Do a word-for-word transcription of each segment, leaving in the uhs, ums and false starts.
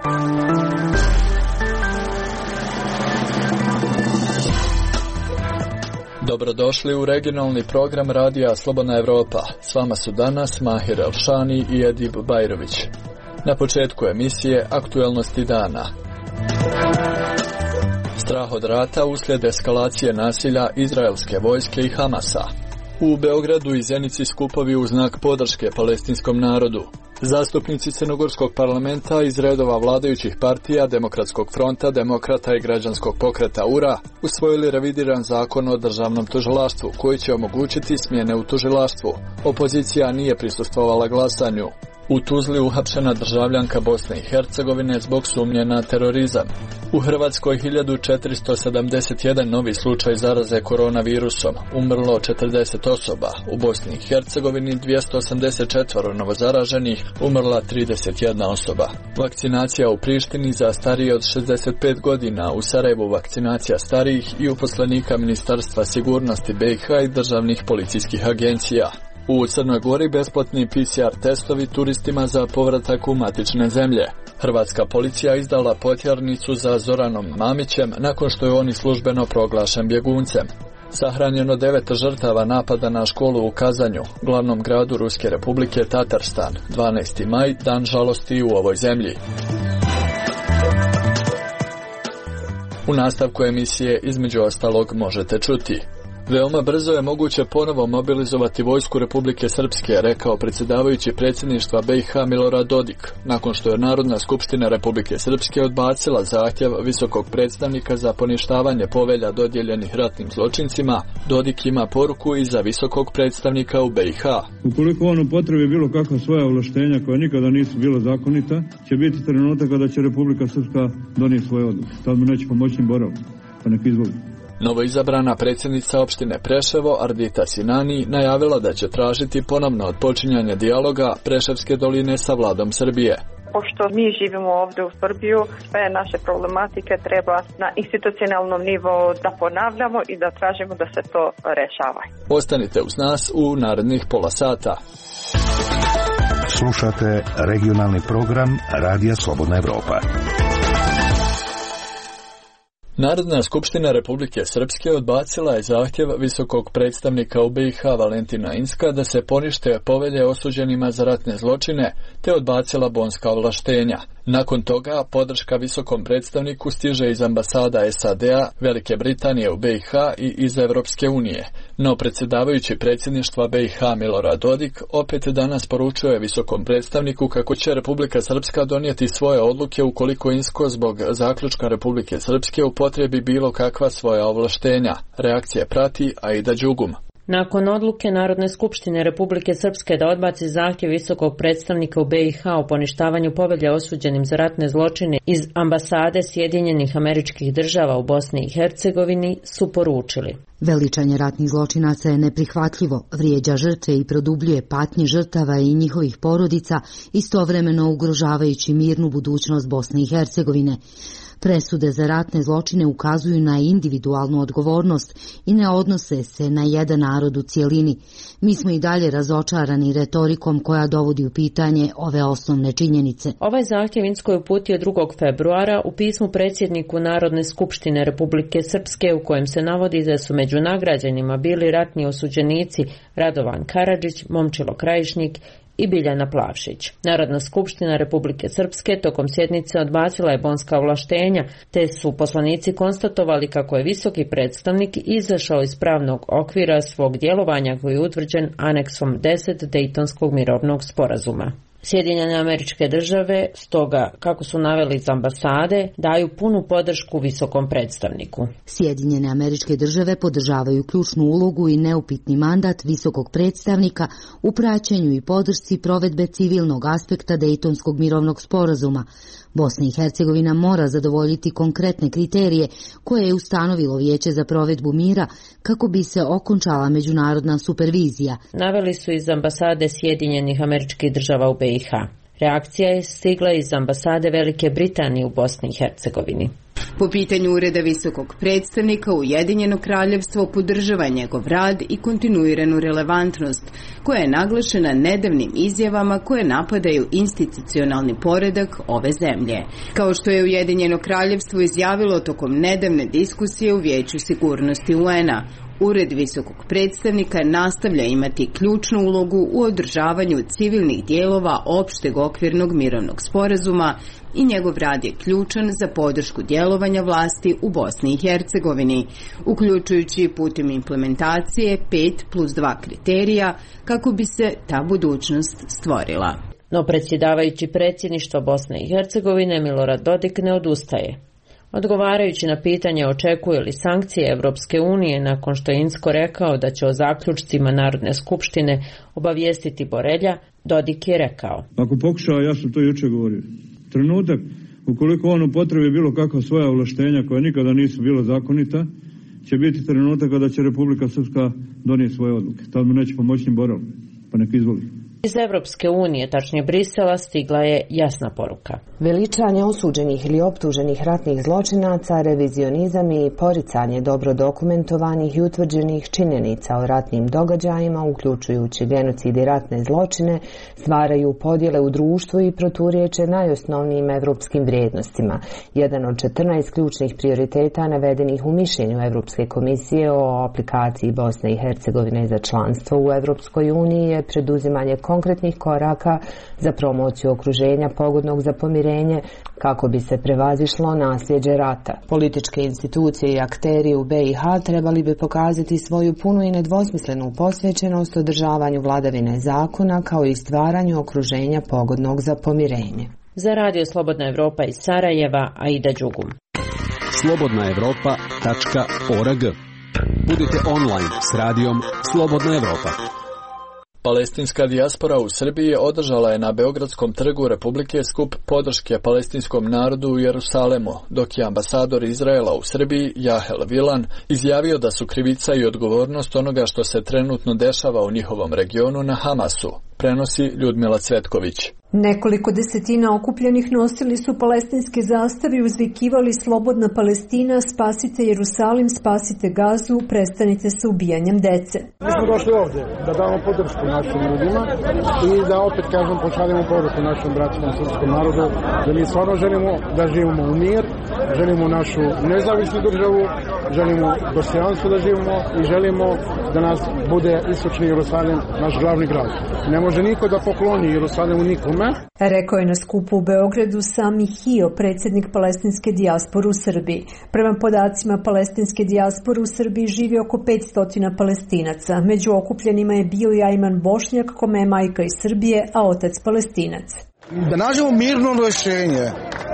Dobrodošli u regionalni program Radija Slobodna Evropa. S vama su danas Mahir Elšani i Edib Bajrović. Na početku emisije aktuelnosti dana. Strah od rata uslijed eskalacije nasilja izraelske vojske i Hamasa. U Beogradu i Zenici skupovi u znak podrške palestinskom narodu. Zastupnici Crnogorskog parlamenta iz redova vladajućih partija Demokratskog fronta, Demokrata i Građanskog pokreta U R A usvojili revidiran zakon o državnom tužilaštvu koji će omogućiti smjene u tužilaštvu. Opozicija nije prisustvovala glasanju. U Tuzli uhapšena državljanka Bosne i Hercegovine zbog sumnje na terorizam. U Hrvatskoj hiljadu četiristo sedamdeset jedan novi slučaj zaraze koronavirusom, umrlo četrdeset osoba. U Bosni i Hercegovini dvjesto osamdeset četiri novozaraženih, umrla trideset jedna osoba. Vakcinacija u Prištini za starije od šezdeset pet godina, u Sarajevu vakcinacija starijih i uposlenika Ministarstva sigurnosti B i H i državnih policijskih agencija. U Crnoj Gori besplatni P C R testovi turistima za povratak u matične zemlje. Hrvatska policija izdala potjernicu za Zoranom Mamićem nakon što je on službeno proglašen bjeguncem. Sahranjeno devet žrtava napada na školu u Kazanju, glavnom gradu Ruske republike Tatarstan. dvanaesti maj, dan žalosti u ovoj zemlji. U nastavku emisije između ostalog možete čuti: veoma brzo je moguće ponovo mobilizovati vojsku Republike Srpske, rekao predsjedavajući predsjedništva B i H Milorad Dodik, nakon što je Narodna skupština Republike Srpske odbacila zahtjev visokog predstavnika za poništavanje povelja dodijeljenih ratnim zločincima. Dodik ima poruku i za visokog predstavnika u B i H. Ukoliko on upotrebi bilo kakva svoja ovlaštenja koja nikada nisu bila zakonita, će biti trenutak kada će Republika Srpska donijeti svoje odluke. Tad mu neće pomoći boravak, pa nek izvoli. Novoizabrana predsjednica opštine Preševo, Ardita Sinani, najavila da će tražiti ponovno odpočinjanje dijaloga Preševske doline sa vladom Srbije. Pošto mi živimo ovdje u Srbiju, sve naše problematike treba na institucionalnom nivou da ponavljamo i da tražimo da se to rešava. Ostanite uz nas u narednih pola sata. Slušate regionalni program Radija Slobodna Evropa. Narodna skupština Republike Srpske odbacila je zahtjev visokog predstavnika u B i H Valentina Inzka da se ponište povelje osuđenima za ratne zločine, te odbacila bonska ovlaštenja. Nakon toga podrška visokom predstavniku stiže iz ambasada S A D-a, Velike Britanije u B i H i iz Evropske unije. No predsjedavajući predsjedništva B i H Milorad Dodik opet danas poručuje visokom predstavniku kako će Republika Srpska donijeti svoje odluke ukoliko Inzko zbog zaključka Republike Srpske upotrebi bilo kakva svoja ovlaštenja. Reakcije prati Aida Đugum. Nakon odluke Narodne skupštine Republike Srpske da odbaci zahtjev visokog predstavnika u B i H o poništavanju povelje osuđenim za ratne zločine iz ambasade Sjedinjenih Američkih Država u Bosni i Hercegovini su poručili: veličanje ratnih zločinaca je neprihvatljivo, vrijeđa žrtve i produbljuje patnje žrtava i njihovih porodica, istovremeno ugrožavajući mirnu budućnost Bosne i Hercegovine. Presude za ratne zločine ukazuju na individualnu odgovornost i ne odnose se na jedan narod u cijelini. Mi smo i dalje razočarani retorikom koja dovodi u pitanje ove osnovne činjenice. Ovaj zahtjev Inzko je uputio drugog februara u pismu predsjedniku Narodne skupštine Republike Srpske u kojem se navodi da su među nagrađenima bili ratni osuđenici Radovan Karadžić, Momčilo Krajišnik i Biljana Plavšić. Narodna skupština Republike Srpske tokom sjednice odbacila je bonska ovlaštenja, te su poslanici konstatovali kako je visoki predstavnik izašao iz pravnog okvira svog djelovanja koji je utvrđen aneksom deset Dejtonskog mirovnog sporazuma. Sjedinjene Američke Države, stoga, kako su naveli iz ambasade, daju punu podršku visokom predstavniku. Sjedinjene Američke Države podržavaju ključnu ulogu i neupitni mandat visokog predstavnika u praćenju i podršci provedbe civilnog aspekta Dejtonskog mirovnog sporazuma. Bosna i Hercegovina mora zadovoljiti konkretne kriterije koje je ustanovilo Vijeće za provedbu mira kako bi se okončala međunarodna supervizija. Naveli su iz ambasade Sjedinjenih Američkih Država u B i H. Reakcija je stigla iz ambasade Velike Britanije u Bosni i Hercegovini. Po pitanju Ureda visokog predstavnika, Ujedinjeno kraljevstvo podržava njegov rad i kontinuiranu relevantnost, koja je naglašena nedavnim izjavama koje napadaju institucionalni poredak ove zemlje. Kao što je Ujedinjeno kraljevstvo izjavilo tokom nedavne diskusije u Vijeću sigurnosti U N A, Ured visokog predstavnika nastavlja imati ključnu ulogu u održavanju civilnih dijelova opšteg okvirnog mirovnog sporazuma i njegov rad je ključan za podršku djelovanja vlasti u Bosni i Hercegovini, uključujući putem implementacije pet plus dva kriterija kako bi se ta budućnost stvorila. No predsjedavajući predsjedništva Bosne i Hercegovine Milorad Dodik ne odustaje. Odgovarajući na pitanje očekuje li sankcije Evropske unije nakon što je Inzko rekao da će o zaključcima Narodne skupštine obavijestiti Borelja, Dodik je rekao: Ako pokušava, ja sam to jučer govorio, trenutak ukoliko on upotrebi bilo kakva svoja ovlaštenja koja nikada nisu bila zakonita, će biti trenutak kada će Republika Srpska donijeti svoje odluke. Tad mu neće pomoći ni Borel, pa nek izvoli. Iz Evropske unije, tačnije Brisela, stigla je jasna poruka. Veličanje osuđenih ili optuženih ratnih zločinaca, revizionizam i poricanje dobro dokumentovanih i utvrđenih činjenica o ratnim događajima, uključujući genocid i ratne zločine, stvaraju podjele u društvu i proturječe najosnovnijim evropskim vrijednostima. Jedan od četrnaest ključnih prioriteta navedenih u mišljenju Evropske komisije o aplikaciji Bosne i Hercegovine za članstvo u Evropskoj uniji je preduzimanje konkretnih koraka za promociju okruženja pogodnog za pomirenje kako bi se prevazišlo nasljeđe rata. Političke institucije i akteri u B i H trebali bi pokazati svoju punu i nedvosmislenu posvećenost održavanju vladavine zakona kao i stvaranju okruženja pogodnog za pomirenje. Za Radio Slobodna Evropa iz Sarajeva, Aida Đugum. slobodna evropa tačka org. Budite online s radijom Slobodna Evropa. Palestinska dijaspora u Srbiji održala je na Beogradskom trgu Republike skup podrške palestinskom narodu u Jerusalemu, dok je ambasador Izraela u Srbiji, Jahel Vilan, izjavio da su krivica i odgovornost onoga što se trenutno dešava u njihovom regionu na Hamasu, prenosi Ljudmila Cvetković. Nekoliko desetina okupljenih nosili su palestinske zastave i uzvikivali slobodna Palestina, spasite Jerusalim, spasite Gazu, prestanite sa ubijanjem dece. Mi smo došli ovdje da damo podršku našim ljudima i da opet kažem pošaljemo poruku našem bratskom srpskom narodu da mi stvarno želimo da živimo u mir, želimo našu nezavisnu državu, želimo dostojanstvo da živimo i želimo da nas bude istočni Jerusalim naš glavni grad. Ne može niko da pokloni Jerusalimu nikome. Rekao je na skupu u Beogradu Sami Hio, predsjednik palestinske dijaspore u Srbiji. Prema podacima palestinske dijaspore u Srbiji živi oko petsto Palestinaca. Među okupljenima je bio i Ajman Bošnjak, kome je majka iz Srbije, a otac Palestinac. Da nađemo mirno rješenje.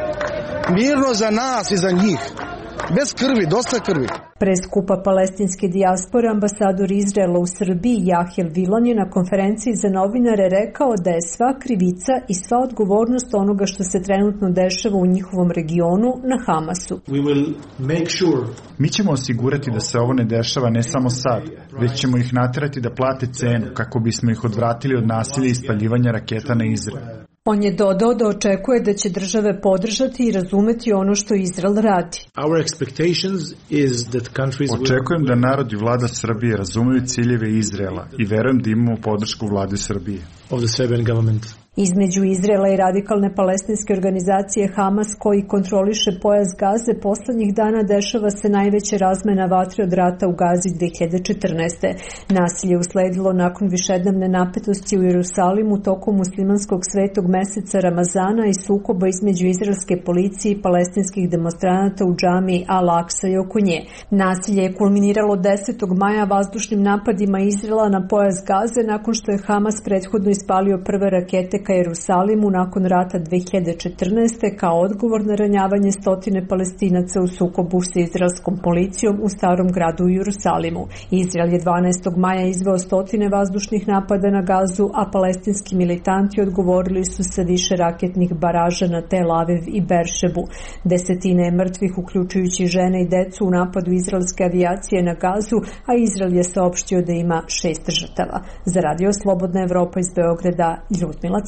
Mirno za nas i za njih. Bez krvi, dosta krvi. Pre skupa palestinske dijaspore ambasador Izraela u Srbiji Jahel Vilan je na konferenciji za novinare rekao da je sva krivica i sva odgovornost onoga što se trenutno dešava u njihovom regionu na Hamasu. We will make sure. Mi ćemo osigurati da se ovo ne dešava ne samo sad, već ćemo ih naterati da plate cenu kako bismo ih odvratili od nasilja i spaljivanja raketa na Izrael. On je dodao da očekuje da će države podržati i razumeti ono što Izrael radi. Our expectations is that countries Očekujem da narod i vlada Srbije razumeju ciljeve Izraela i verujem da imamo podršku vlade Srbije. Of the Serbian government. Između Izraela i radikalne palestinske organizacije Hamas, koji kontroliše pojas Gaze, poslednjih dana dešava se najveća razmena vatre od rata u Gazi dve hiljade četrnaeste. Nasilje usledilo nakon višednevne napetosti u Jerusalimu tokom muslimanskog svetog meseca Ramazana i sukoba između izraelske policije i palestinskih demonstranata u džamiji Al-Aqsa i oko nje. Nasilje je kulminiralo desetog maja vazdušnim napadima Izraela na pojas Gaze nakon što je Hamas prethodno ispalio prve rakete ka Jerusalimu nakon rata dve hiljade četrnaeste kao odgovor na ranjavanje stotine Palestinaca u sukobu sa izraelskom policijom u starom gradu u Jerusalimu. Izrael je dvanaestog maja izveo stotine vazdušnih napada na Gazu, a palestinski militanti odgovorili su sa više raketnih baraža na Tel Aviv i Beršebu. Desetine je mrtvih, uključujući žene i decu, u napadu izraelske avijacije na Gazu, a Izrael je saopštio da ima šest žrtava. Za Radio Slobodna Evropa iz Beograda, Ljudmila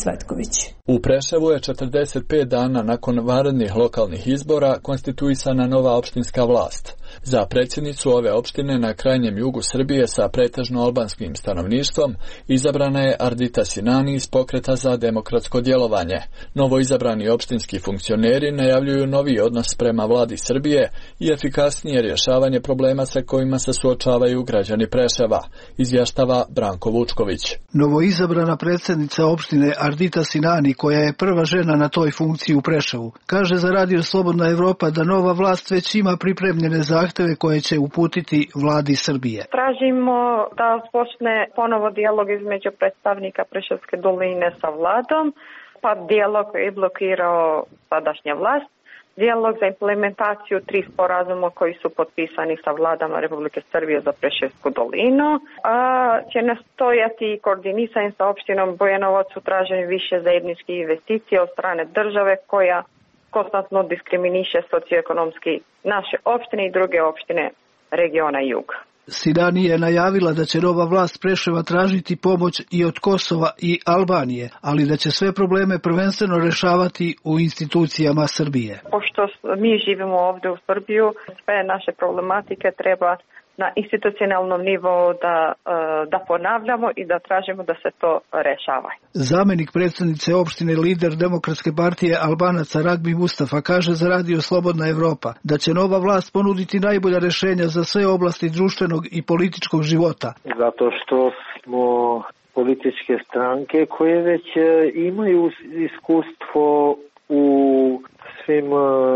Cvetković. U Preševu je četrdeset pet dana nakon vanrednih lokalnih izbora konstituisana nova opštinska vlast. Za predsjednicu ove opštine na krajnjem jugu Srbije sa pretežno albanskim stanovništvom izabrana je Ardita Sinani iz Pokreta za demokratsko djelovanje. Novo izabrani opštinski funkcioneri najavljuju novi odnos prema vladi Srbije i efikasnije rješavanje problema sa kojima se suočavaju građani Preševa, izvještava Branko Vučković. Novo izabrana predsjednica opštine Ardita Sinani, koja je prva žena na toj funkciji u Preševu, kaže za Radio Slobodna Evropa da nova vlast već ima pripremljene zahteve koje će uputiti vladi Srbije. Tražimo da počne ponovo dijalog između predstavnika Preševske doline sa vladom, pa dijalog koji je blokirao sadašnja vlast, dijalog za implementaciju tri sporazuma koji su potpisani sa vladama Republike Srbije za Preševsku dolinu, a će nastojati koordinisan sa opštinom Bujanovac u traženju više zajedničkih investicija od strane države koja konstantno diskriminiše socioekonomski naše opštine i druge opštine regiona Juga. Sinani je najavila da će nova vlast Preševa tražiti pomoć i od Kosova i Albanije, ali da će sve probleme prvenstveno rešavati u institucijama Srbije. Pošto mi živimo ovdje u Srbiju, sve naše problematike treba na institucionalnom nivou da, da ponavljamo i da tražimo da se to rešava. Zamenik predsjednice opštine, lider Demokratske partije Albanaca Ragbi Mustafa, kaže za Radio Slobodna Evropa da će nova vlast ponuditi najbolja rešenja za sve oblasti društvenog i političkog života. Zato što smo političke stranke koje već imaju iskustvo u svim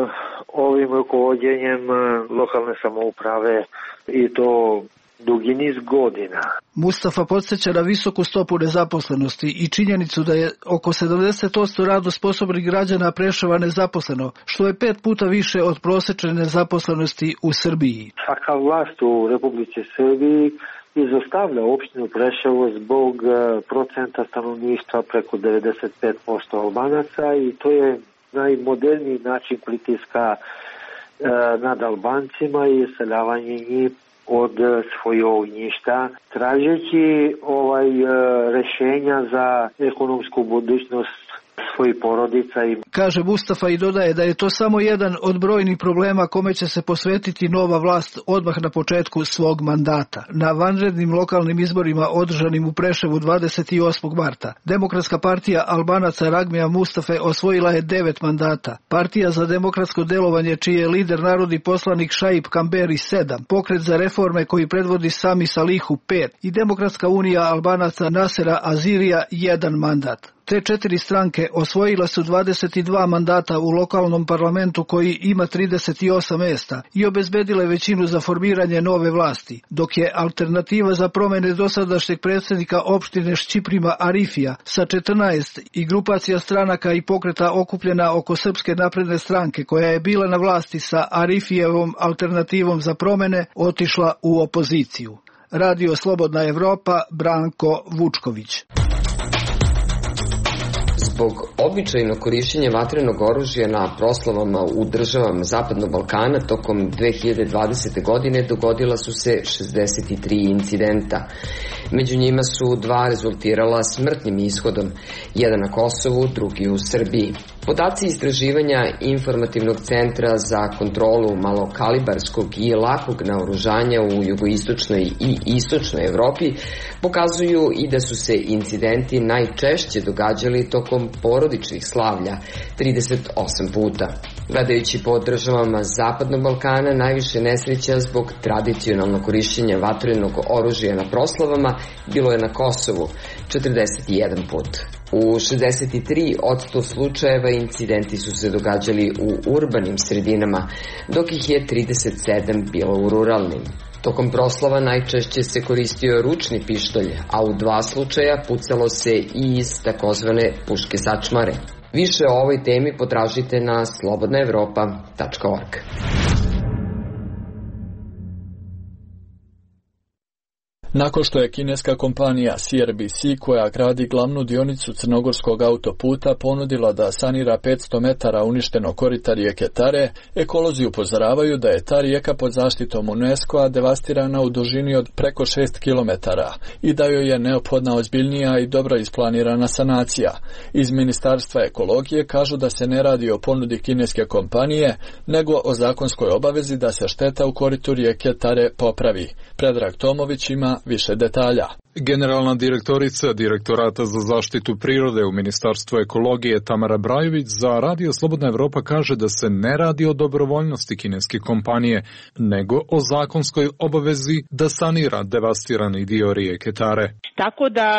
ovim rukovođenjem lokalne samouprave i to dugi niz godina. Mustafa podsjeća na visoku stopu nezaposlenosti i činjenicu da je oko sedamdeset posto radno sposobnih građana Preševa nezaposleno, što je pet puta više od prosječne nezaposlenosti u Srbiji. Svaka vlast u Republici Srbiji izostavlja opštinu Preševo zbog procenta stanovništva preko devedeset pet posto Albanaca i to je najmoderniji način pritiska e, nad Albancima i iseljavanje njih od svojih ognjišta, tražeći ovaj e, rešenja za ekonomsku budućnost svojih porodica. I... Kaže Mustafa i dodaje da je to samo jedan od brojnih problema kome će se posvetiti nova vlast odmah na početku svog mandata. Na vanrednim lokalnim izborima održanim u Preševu dvadeset osmog marta, Demokratska partija Albanaca Ragmija Mustafe osvojila je devet mandata. Partija za demokratsko delovanje, čiji je lider narodni poslanik Šaip Kamberi sedam, Pokret za reforme koji predvodi Sami Salihu pet i Demokratska unija Albanaca Nasera Azirija jedan mandat. Te četiri stranke osvojila su dvadeset dva mandata u lokalnom parlamentu koji ima trideset osam mjesta i obezbedile većinu za formiranje nove vlasti, dok je alternativa za promjene dosadašnjeg predsjednika opštine Šćiprima Arifija sa četrnaest i grupacija stranaka i pokreta okupljena oko Srpske napredne stranke koja je bila na vlasti sa Arifijevom alternativom za promjene otišla u opoziciju. Radio Slobodna Evropa, Branko Vučković. Zbog običajnog korišćenja vatrenog oružja na proslavama u državama Zapadnog Balkana tokom dve hiljade dvadesete. godine dogodila su se šezdeset tri incidenta. Među njima su dva rezultirala smrtnim ishodom, jedan na Kosovu, drugi u Srbiji. Podaci istraživanja Informativnog centra za kontrolu malokalibarskog i lakog naoružanja u jugoistočnoj i istočnoj Evropi pokazuju i da su se incidenti najčešće događali tokom porodičnih slavlja, trideset osam puta. Gledajući po državama Zapadnog Balkana, najviše nesreća zbog tradicionalnog korišćenja vatrenog oružja na proslavama bilo je na Kosovu, četrdeset jedan put. U šezdeset tri posto slučajeva incidenti su se događali u urbanim sredinama, dok ih je trideset sedam bilo u ruralnim. Tokom proslava najčešće se koristio ručni pištolj, a u dva slučaja pucalo se i iz takozvane puške sačmare. Više o ovoj temi potražite na slobodna evropa tačka org. Nakon što je kineska kompanija C R B C, koja gradi glavnu dionicu crnogorskog autoputa, ponudila da sanira petsto metara uništeno korita rijeke Tare, ekolozi upozoravaju da je ta rijeka pod zaštitom UNESCO-a devastirana u dužini od preko šest kilometara i da joj je neophodna ozbiljnija i dobro isplanirana sanacija. Iz Ministarstva ekologije kažu da se ne radi o ponudi kineske kompanije, nego o zakonskoj obavezi da se šteta u koritu rijeke Tare popravi. Predrag Tomović ima više detalja. Generalna direktorica Direktorata za zaštitu prirode u Ministarstvu ekologije Tamara Brajović za Radio Slobodna Evropa kaže da se ne radi o dobrovoljnosti kineske kompanije, nego o zakonskoj obavezi da sanira devastirani dio rijeke Tare. Tako da,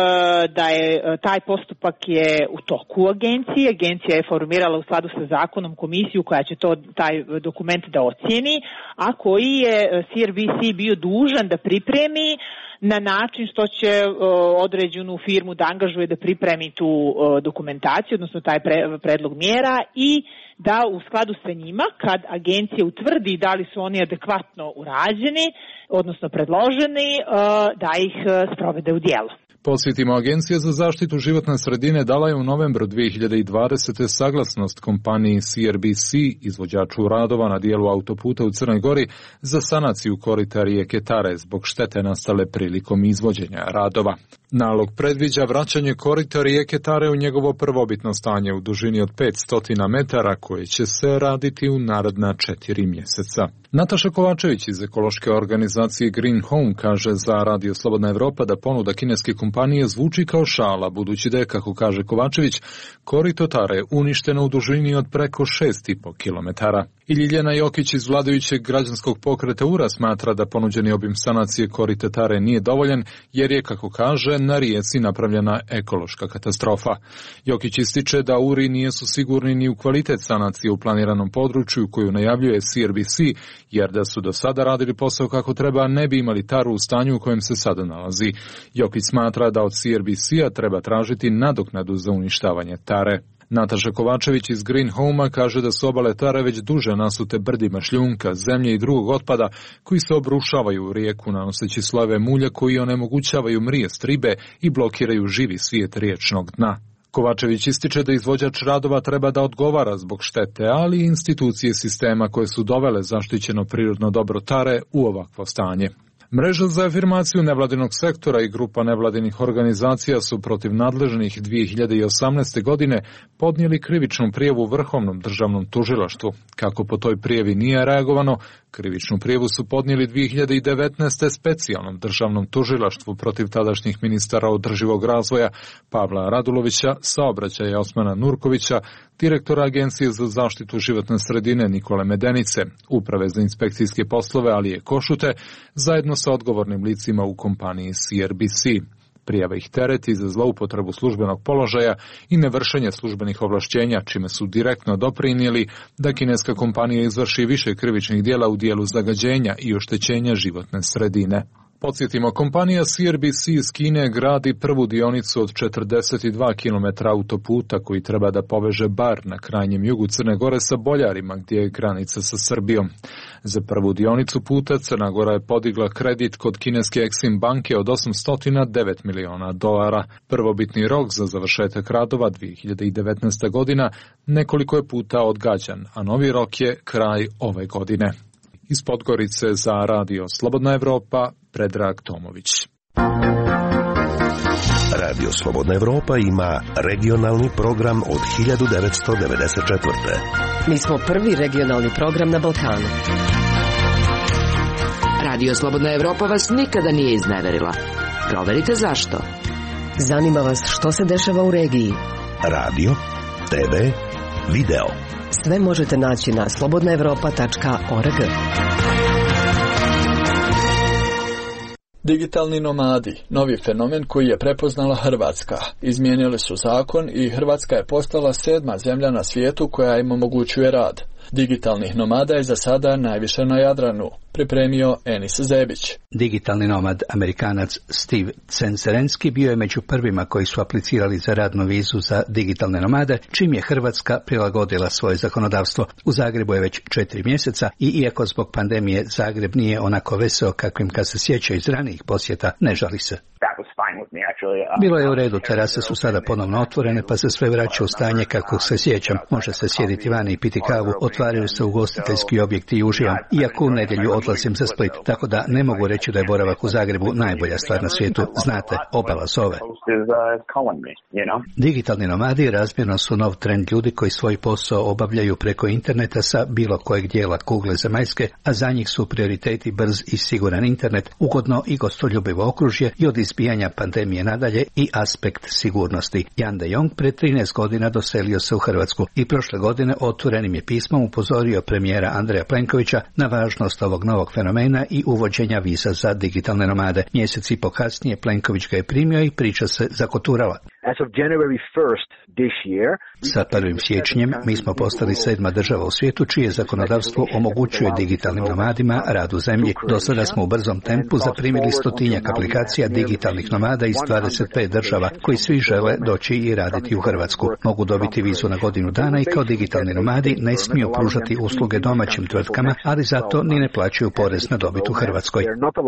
da je taj postupak je u toku agencije. Agencija je formirala u skladu sa zakonom komisiju koja će to, taj dokument da ocijeni, a koji je C R B C bio dužan da pripremi na način što će uh, određenu firmu da angažuje da pripremi tu uh, dokumentaciju, odnosno taj pre, predlog mjera, i da u skladu sa njima, kad agencija utvrdi da li su oni adekvatno urađeni, odnosno predloženi, uh, da ih uh, sprovede u djelo. Podsjetimo, Agencija za zaštitu životne sredine dala je u novembru dvije hiljade dvadesete saglasnost kompaniji C R B C, izvođaču radova na dijelu autoputa u Crnoj Gori, za sanaciju korita rijeke Tare zbog štete nastale prilikom izvođenja radova. Nalog predviđa vraćanje korita rijeke Tare u njegovo prvobitno stanje u dužini od petsto metara, koje će se raditi u naredna četiri mjeseca. Nataša Kovačević iz ekološke organizacije Green Home kaže za Radio Slobodna Evropa da ponuda kineske kompanije zvuči kao šala, budući da je, kako kaže Kovačević, korito Tare uništeno u dužini od preko šest i po kilometara. I Ljiljana Jokić iz vladajućeg građanskog pokreta U R A smatra da ponuđeni obim sanacije korita Tare nije dovoljan, jer je, kako kaže, na rijeci napravljena ekološka katastrofa. Jokić ističe da U R I nisu sigurni ni u kvalitet sanacije u planiranom području koju najavljuje C R B C, jer da su do sada radili posao kako treba, ne bi imali Taru u stanju u kojem se sada nalazi. Jokić smatra da od C R B C-a treba tražiti nadoknadu za uništavanje Tare. Nataša Kovačević iz Green Home-a kaže da su obale Tare već duže nasute brdima šljunka, zemlje i drugog otpada koji se obrušavaju u rijeku nanoseći slojeve mulja koji onemogućavaju mrijest ribe i blokiraju živi svijet riječnog dna. Kovačević ističe da izvođač radova treba da odgovara zbog štete, ali i institucije sistema koje su dovele zaštićeno prirodno dobro Tare u ovakvo stanje. Mreža za afirmaciju nevladinog sektora i grupa nevladinih organizacija su protiv nadležnih dvije hiljade osamnaeste. godine podnijeli krivičnu prijavu Vrhovnom državnom tužilaštvu. Kako po toj prijavi nije reagovano, krivičnu prijavu su podnijeli dvije hiljade devetnaeste. specijalnom državnom tužilaštvu protiv tadašnjih ministara održivog razvoja Pavla Radulovića, saobraćaja Osmana Nurkovića, direktora Agencije za zaštitu životne sredine Nikole Medenice, Uprave za inspekcijske poslove Alije Košute, zajedno sa odgovornim licima u kompaniji C R B C. Prijava ih tereti za zloupotrebu službenog položaja i nevršenje službenih ovlašćenja, čime su direktno doprinijeli da kineska kompanija izvrši više krivičnih djela u dijelu zagađenja i oštećenja životne sredine. Podsjetimo, kompanija C R B C iz Kine gradi prvu dionicu od četrdeset dva kilometra autoputa koji treba da poveže Bar na krajnjem jugu Crne Gore sa Boljarima, gdje je granica sa Srbijom. Za prvu dionicu puta Crna Gora je podigla kredit kod kineske Exim banke od osamsto devet miliona dolara. Prvobitni rok za završetak radova dvije hiljade devetnaeste. godina nekoliko je puta odgađan, a novi rok je kraj ove godine. Iz Podgorice za Radio Slobodna Evropa, Predrag Tomović. Radio Slobodna Evropa ima regionalni program od hiljadu devetsto devedeset četvrte. Mi smo prvi regionalni program na Balkanu. Radio Slobodna Evropa vas nikada nije izneverila. Proverite zašto. Zanima vas što se dešava u regiji. Radio, te ve, video. Sve možete naći na slobodna evropa tačka org. Digitalni nomadi, novi fenomen koji je prepoznala Hrvatska. Izmijenili su zakon i Hrvatska je postala sedma zemlja na svijetu koja im omogućuje rad. Digitalnih nomada je za sada najviše na Jadranu, pripremio Enis Zebić. Digitalni nomad Amerikanac Steve Cencerenski bio je među prvima koji su aplicirali za radnu vizu za digitalne nomade, čim je Hrvatska prilagodila svoje zakonodavstvo. U Zagrebu je već četiri mjeseca i iako zbog pandemije Zagreb nije onako veseo kakvim kad se sjeća iz ranijih posjeta, ne žali se. Bilo je u redu, terase su sada ponovno otvorene pa se sve vraća u stanje kako se sjećam. Može se sjediti vani i piti kavu, otvaraju se ugostiteljski objekti i uživam. Iako u nedjelju odlazim za Split, tako da ne mogu reći da je boravak u Zagrebu najbolja stvar na svijetu. Znate, obala zove. Digitalni nomadi razmjerno su nov trend ljudi koji svoj posao obavljaju preko interneta sa bilo kojeg dijela kugle zemaljske, a za njih su prioriteti brz i siguran internet, ugodno i gostoljubivo okružje i od izbijanja pandemije nadalje i aspekt sigurnosti. Jan de Jong pred trinaest godina doselio se u Hrvatsku i prošle godine otvorenim je pismom upozorio premijera Andreja Plenkovića na važnost ovog novog fenomena i uvođenja viza za digitalne nomade. Mjesec i po kasnije Plenković ga je primio i priča se zakoturala. As of January first this year, sa prvim siječnjem mi smo postali sedma država u svijetu čije zakonodavstvo omogućuje digitalnim nomadima rad u zemlji. Do sada smo u brzom tempu zaprimili stotinjak aplikacija digitalnih nomada iz dvadeset pet država koji svi žele doći i raditi u Hrvatsku. Mogu dobiti vizu na godinu dana i kao digitalni nomadi ne smiju pružati usluge domaćim tvrtkama, ali zato ni ne plaćaju porez na dobit u Hrvatskoj.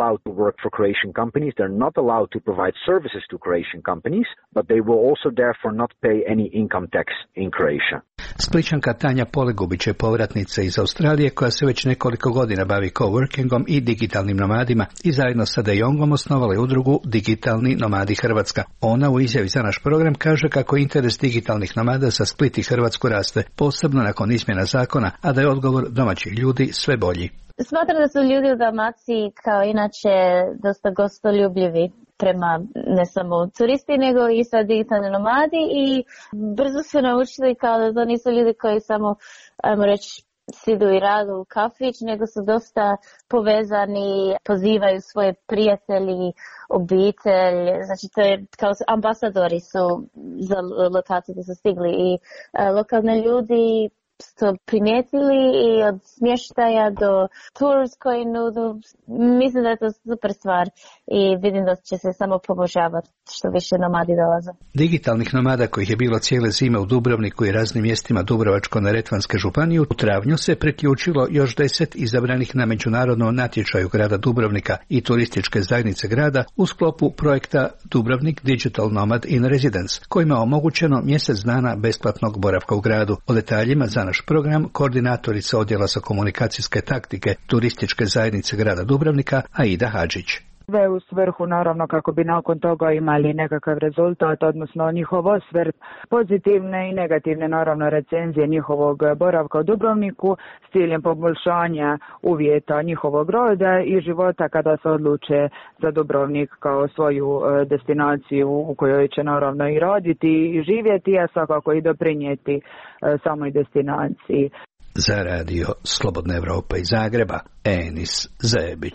will also therefore not pay any income tax in Croatia. Splićanka Tanja Polegubić je povratnica iz Australije koja se već nekoliko godina bavi coworkingom i digitalnim nomadima i zajedno sa De Jongom osnovala je udrugu Digitalni nomadi Hrvatska. Ona u izjavi za naš program kaže kako interes digitalnih nomada za Split i Hrvatsku raste, posebno nakon izmjena zakona, a da je odgovor domaćih ljudi sve bolji. Smatram da su ljudi u Dalmaciji kao inače dosta gostoljubljivi prema ne samo turisti, nego i sa digitalni nomadi i brzo su naučili kao da to nisu ljudi koji samo, ajmo reći, sidu i radu u kafić, nego su dosta povezani, pozivaju svoje prijatelji, obitelj, znači to je kao ambasadori su za lokaciju da su stigli i a, lokalne ljudi to primijetili i od smještaja do tours koji nudu. Mislim da je to super stvar i vidim da će se samo poboljšavati što više nomadi dolaze. Digitalnih nomada kojih je bilo cijele zime u Dubrovniku i raznim mjestima Dubrovačko-neretvanske županije, u travnju se priključilo još deset izabranih na međunarodnom natječaju grada Dubrovnika i turističke zajednice grada u sklopu projekta Dubrovnik Digital Nomad in Residence, kojima je omogućeno mjesec dana besplatnog boravka u gradu. O detaljima za naš program koordinatorica odjela za komunikacijske taktike turističke zajednice grada Dubrovnika Aida Hadžić. Sve u svrhu naravno kako bi nakon toga imali nekakav rezultat, odnosno njihov osvrt, pozitivne i negativne naravno recenzije njihovog boravka u Dubrovniku s ciljem poboljšanja uvjeta njihovog roda i života kada se odluče za Dubrovnik kao svoju destinaciju u kojoj će naravno i raditi i živjeti, a svakako i doprinijeti samoj destinaciji. Za radio Slobodna Evropa iz Zagreba, Enis Zebić.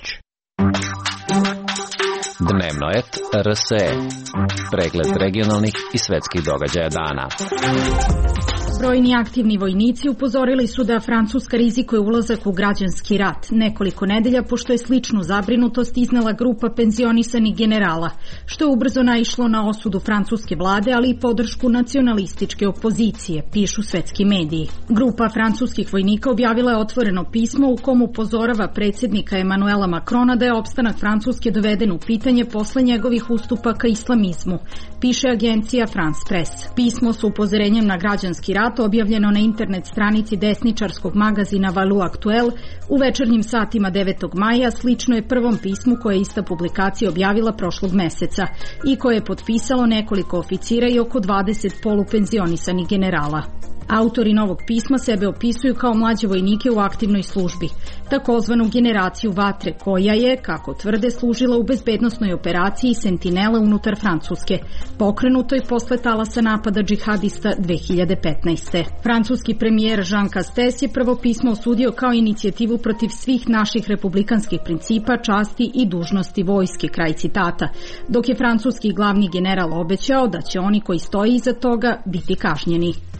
Dnevno et R S E. Pregled regionalnih i svetskih događaja dana. Brojni aktivni vojnici upozorili su da Francuska rizikuje ulazak u građanski rat nekoliko nedelja pošto je sličnu zabrinutost iznela grupa penzionisanih generala, što je ubrzo naišlo na osudu francuske vlade, ali i podršku nacionalističke opozicije, pišu svetski mediji. Grupa francuskih vojnika objavila je otvoreno pismo u kom upozorava predsjednika Emanuela Macrona da je opstanak Francuske doveden u pitanje posle njegovih ustupaka islamizmu, piše agencija France Press. Pismo s upozorenjem na građanski rat objavljeno na internet stranici desničarskog magazina Valou Actuel u večernjim satima devetog maja slično je prvom pismu koje je ista publikacija objavila prošlog meseca i koje je potpisalo nekoliko oficira i oko dvadeset polupenzionisanih generala. Autori novog pisma sebe opisuju kao mlađe vojnike u aktivnoj službi, takozvanu generaciju vatre, koja je, kako tvrde, služila u bezbednosnoj operaciji Sentinela unutar Francuske, pokrenutoj posle talasa napada džihadista dve hiljade petnaeste. Francuski premijer Jean Castex je prvo pismo osudio kao inicijativu protiv svih naših republikanskih principa, časti i dužnosti vojske, kraj citata, dok je francuski glavni general obećao da će oni koji stoji iza toga biti kažnjeni.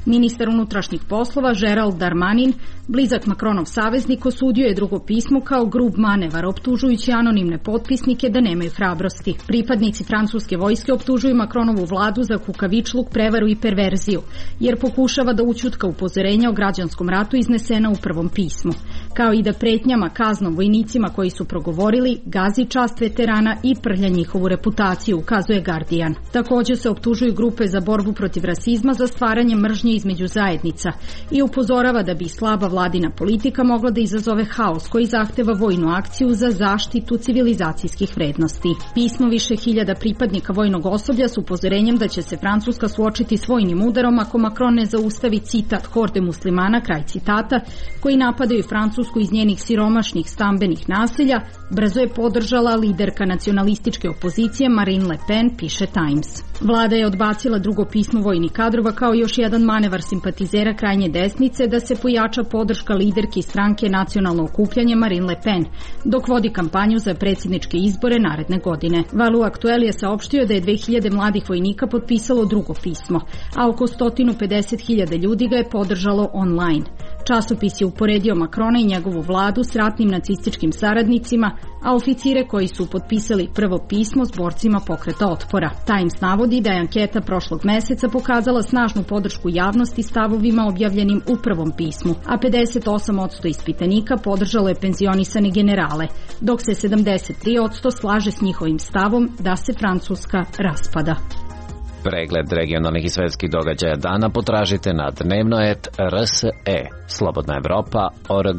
Ministar unutrašnjih poslova Gerald Darmanin, blizak Macronov saveznik, osudio je drugo pismo kao grub manevar, optužujući anonimne potpisnike da nemaju hrabrosti. Pripadnici francuske vojske optužuju Macronovu vladu za kukavičluk, prevaru i perverziju, jer pokušava da ućutka upozorenja o građanskom ratu iznesena u prvom pismu, kao i da pretnjama kaznom vojnicima koji su progovorili gazi čast veterana i prlja njihovu reputaciju, ukazuje Guardian. Također se optužuju grupe za borbu protiv rasizma za stvaranje mržnje između zajednica i upozorava da bi slaba vladina politika mogla da izazove haos koji zahteva vojnu akciju za zaštitu civilizacijskih vrednosti. Pismo više hiljada pripadnika vojnog osoblja s upozorenjem da će se Francuska suočiti s vojnim udarom ako Macron ne zaustavi citat horde muslimana, kraj citata, koji napadaju Francusku iz njenih siromašnih stambenih naselja, brzo je podržala liderka nacionalističke opozicije Marine Le Pen, piše Times. Vlada je odbacila drugo pismo vojnih kadrova kao još jedan manevar simpatizera krajnje desnice da se pojača podrška liderki stranke Nacionalno okupljanje Marine Le Pen, dok vodi kampanju za predsjedničke izbore naredne godine. Valu Aktuel je saopštio da je dve hiljade mladih vojnika potpisalo drugo pismo, a oko sto pedeset hiljada ljudi ga je podržalo online. Časopis je uporedio Macrona i njegovu vladu s ratnim nacističkim saradnicima, a oficire koji su potpisali prvo pismo s borcima pokreta otpora. Times navodi da je anketa prošlog meseca pokazala snažnu podršku javnosti stavovima objavljenim u prvom pismu, a pedeset osam posto ispitanika podržalo je penzionisane generale, dok se sedamdeset tri posto slaže s njihovim stavom da se Francuska raspada. Pregled regionalnih i svetskih događaja dana potražite na dnevno et er es e, slobodna evropa tačka org.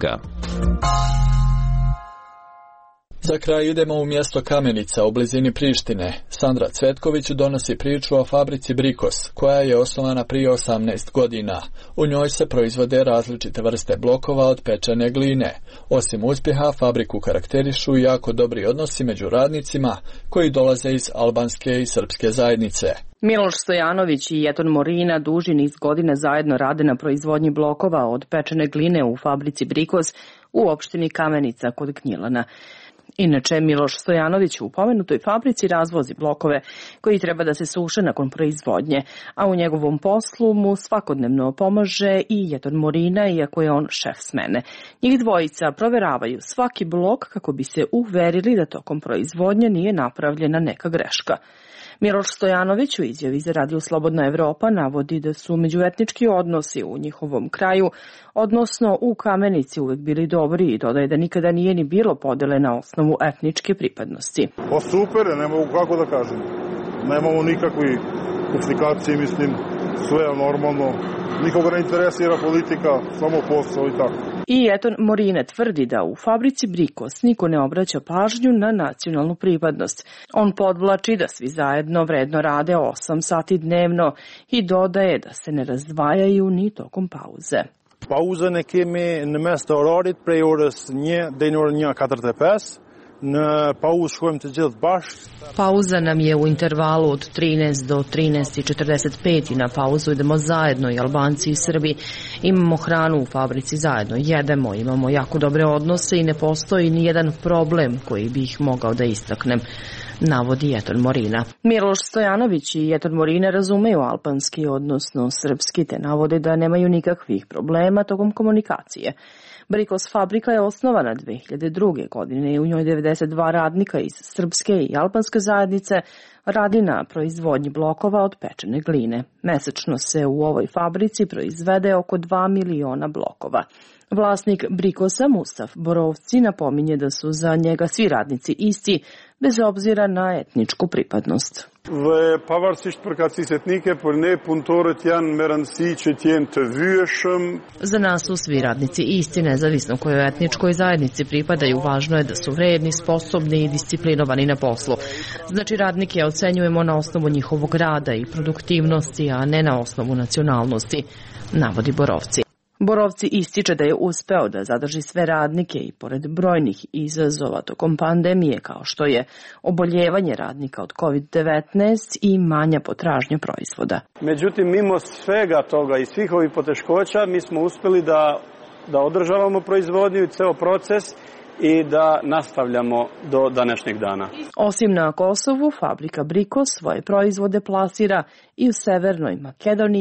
Za kraj idemo u mjesto Kamenica u blizini Prištine. Sandra Cvetković donosi priču o fabrici Brikos, koja je osnovana prije osamnaest godina. U njoj se proizvode različite vrste blokova od pečene gline. Osim uspjeha, fabriku karakterišu jako dobri odnosi među radnicima koji dolaze iz albanske i srpske zajednice. Miloš Stojanović i Jeton Morina duži niz godina zajedno rade na proizvodnji blokova od pečene gline u fabrici Brikos u opštini Kamenica kod Gnjilana. Inače, Miloš Stojanović u pomenutoj fabrici razvozi blokove koji treba da se suše nakon proizvodnje, a u njegovom poslu mu svakodnevno pomaže i Jeton Morina, iako je on šef smene. Njih dvojica proveravaju svaki blok kako bi se uverili da tokom proizvodnje nije napravljena neka greška. Miloš Stojanović u izjavi za Radio Slobodna Evropa navodi da su međuetnički odnosi u njihovom kraju, odnosno u Kamenici, uvek bili dobri i dodaje da nikada nije ni bilo podele na osnovu etničke pripadnosti. Pa super, ne mogu kako da kažem. Nemamo nikakve komplikacije, mislim, sve je normalno. Nikoga ne interesira politika, samo posao i tako. I Eton Morine tvrdi da u fabrici Brikos niko ne obraća pažnju na nacionalnu pripadnost. On podvlači da svi zajedno vredno rade osam sati dnevno i dodaje da se ne razdvajaju ni tokom pauze. Pauza ne kemi në mes të orarit prej orës një deri në orën një e katërdhjetë e pesë. Në pauzë shkojmë të gjithë bashkë. Pauza nam je u intervalu od trinaest do trinaest i četrdeset pet i na pauzu idemo zajedno i Albanci i Srbi. Imamo hranu u fabrici zajedno, jedemo, imamo jako dobre odnose i ne postoji ni jedan problem koji bih mogao da istaknem, navodi Jeton Morina. Miloš Stojanović i Jeton Morina razumeju albanski, odnosno srpski, te navode da nemaju nikakvih problema tokom komunikacije. Brikos fabrika je osnovana dve hiljade druge. godine i u njoj devedeset dva radnika iz srpske i albanske zajednice radi na proizvodnji blokova od pečene gline. Mesečno se u ovoj fabrici proizvede oko dva miliona blokova. Vlasnik Brikosa, Mustaf Borovci, napominje da su za njega svi radnici isti, bez obzira na etničku pripadnost. Dhe pavarësisht përkatësisë etnike, por ne punëtorët janë me rëndësi që të jenë të vyeshëm. Za nas su svi radnici isti, nezavisno kojoj etničkoj zajednici pripadaju. Važno je da su vredni, sposobni i disciplinovani na poslu. Znači, radnike ocenjujemo na osnovu njihovog rada i produktivnosti, a ne na osnovu nacionalnosti, navodi Borovci. Borovci ističe da je uspeo da zadrži sve radnike i pored brojnih izazova tokom pandemije, kao što je oboljevanje radnika od kovid devetnaest i manja potražnja proizvoda. Međutim, mimo svega toga i svih ovih poteškoća, mi smo uspeli da, da održavamo proizvodnju i ceo proces i da nastavljamo do današnjeg dana. Osim na Kosovu, fabrika Brikos svoje proizvode plasira i u Severnoj Makedoniji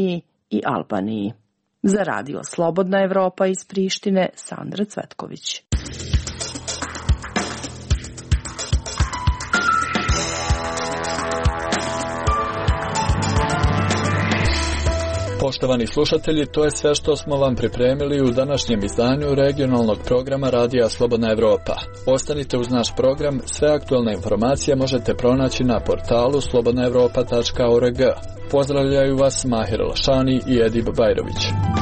i Albaniji. Za radio Slobodna Evropa iz Prištine, Sandra Cvetković. Poštovani slušatelji, to je sve što smo vam pripremili u današnjem izdanju regionalnog programa Radija Slobodna Evropa. Ostanite uz naš program, sve aktualne informacije možete pronaći na portalu slobodna evropa tačka org. Pozdravljaju vas Mahir Lašani i Edib Bajrović.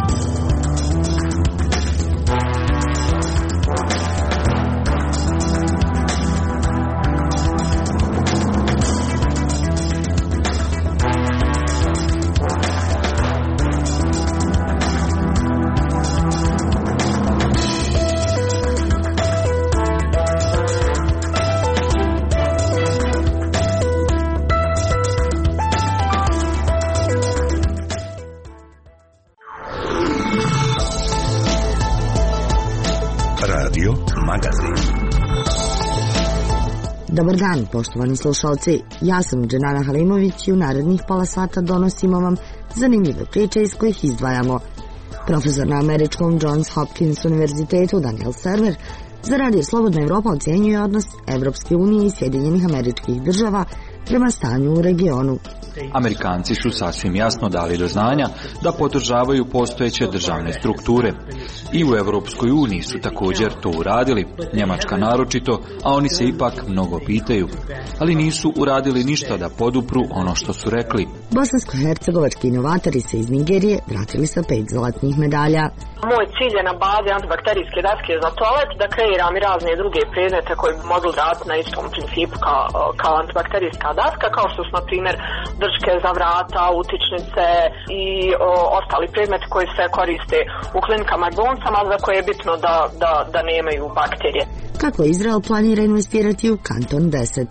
Dobar dan, poštovani slušalci. Ja sam Dženana Halimović i u narednih pola sata donosimo vam zanimljive priče iz kojih izdvajamo. Profesor na američkom Johns Hopkins univerzitetu Daniel Server za Radio Slobodna Evropa ocjenjuje odnos Evropske unije i Sjedinjenih Američkih Država prema stanju u regionu. Amerikanci su sasvim jasno dali do znanja da podržavaju postojeće državne strukture. I u Evropskoj uniji su također to uradili, Njemačka naročito, a oni se ipak mnogo pitaju. Ali nisu uradili ništa da podupru ono što su rekli. Bosansko-hercegovački inovatori se iz Nigerije vratili sa pet zlatnih medalja. Moj cilj je na bazi antibakterijske daske za toalet da kreiram i razne druge predmete koji bi mogli raditi na istom principu kao, kao antibakterijska daska, kao što su, na primjer, drške za vrata, utičnice i o, ostali predmeti koji se koriste u klinikama i bolnicama, za koje je bitno da, da, da nemaju bakterije. Kako Izrael planira investirati u Kanton deset?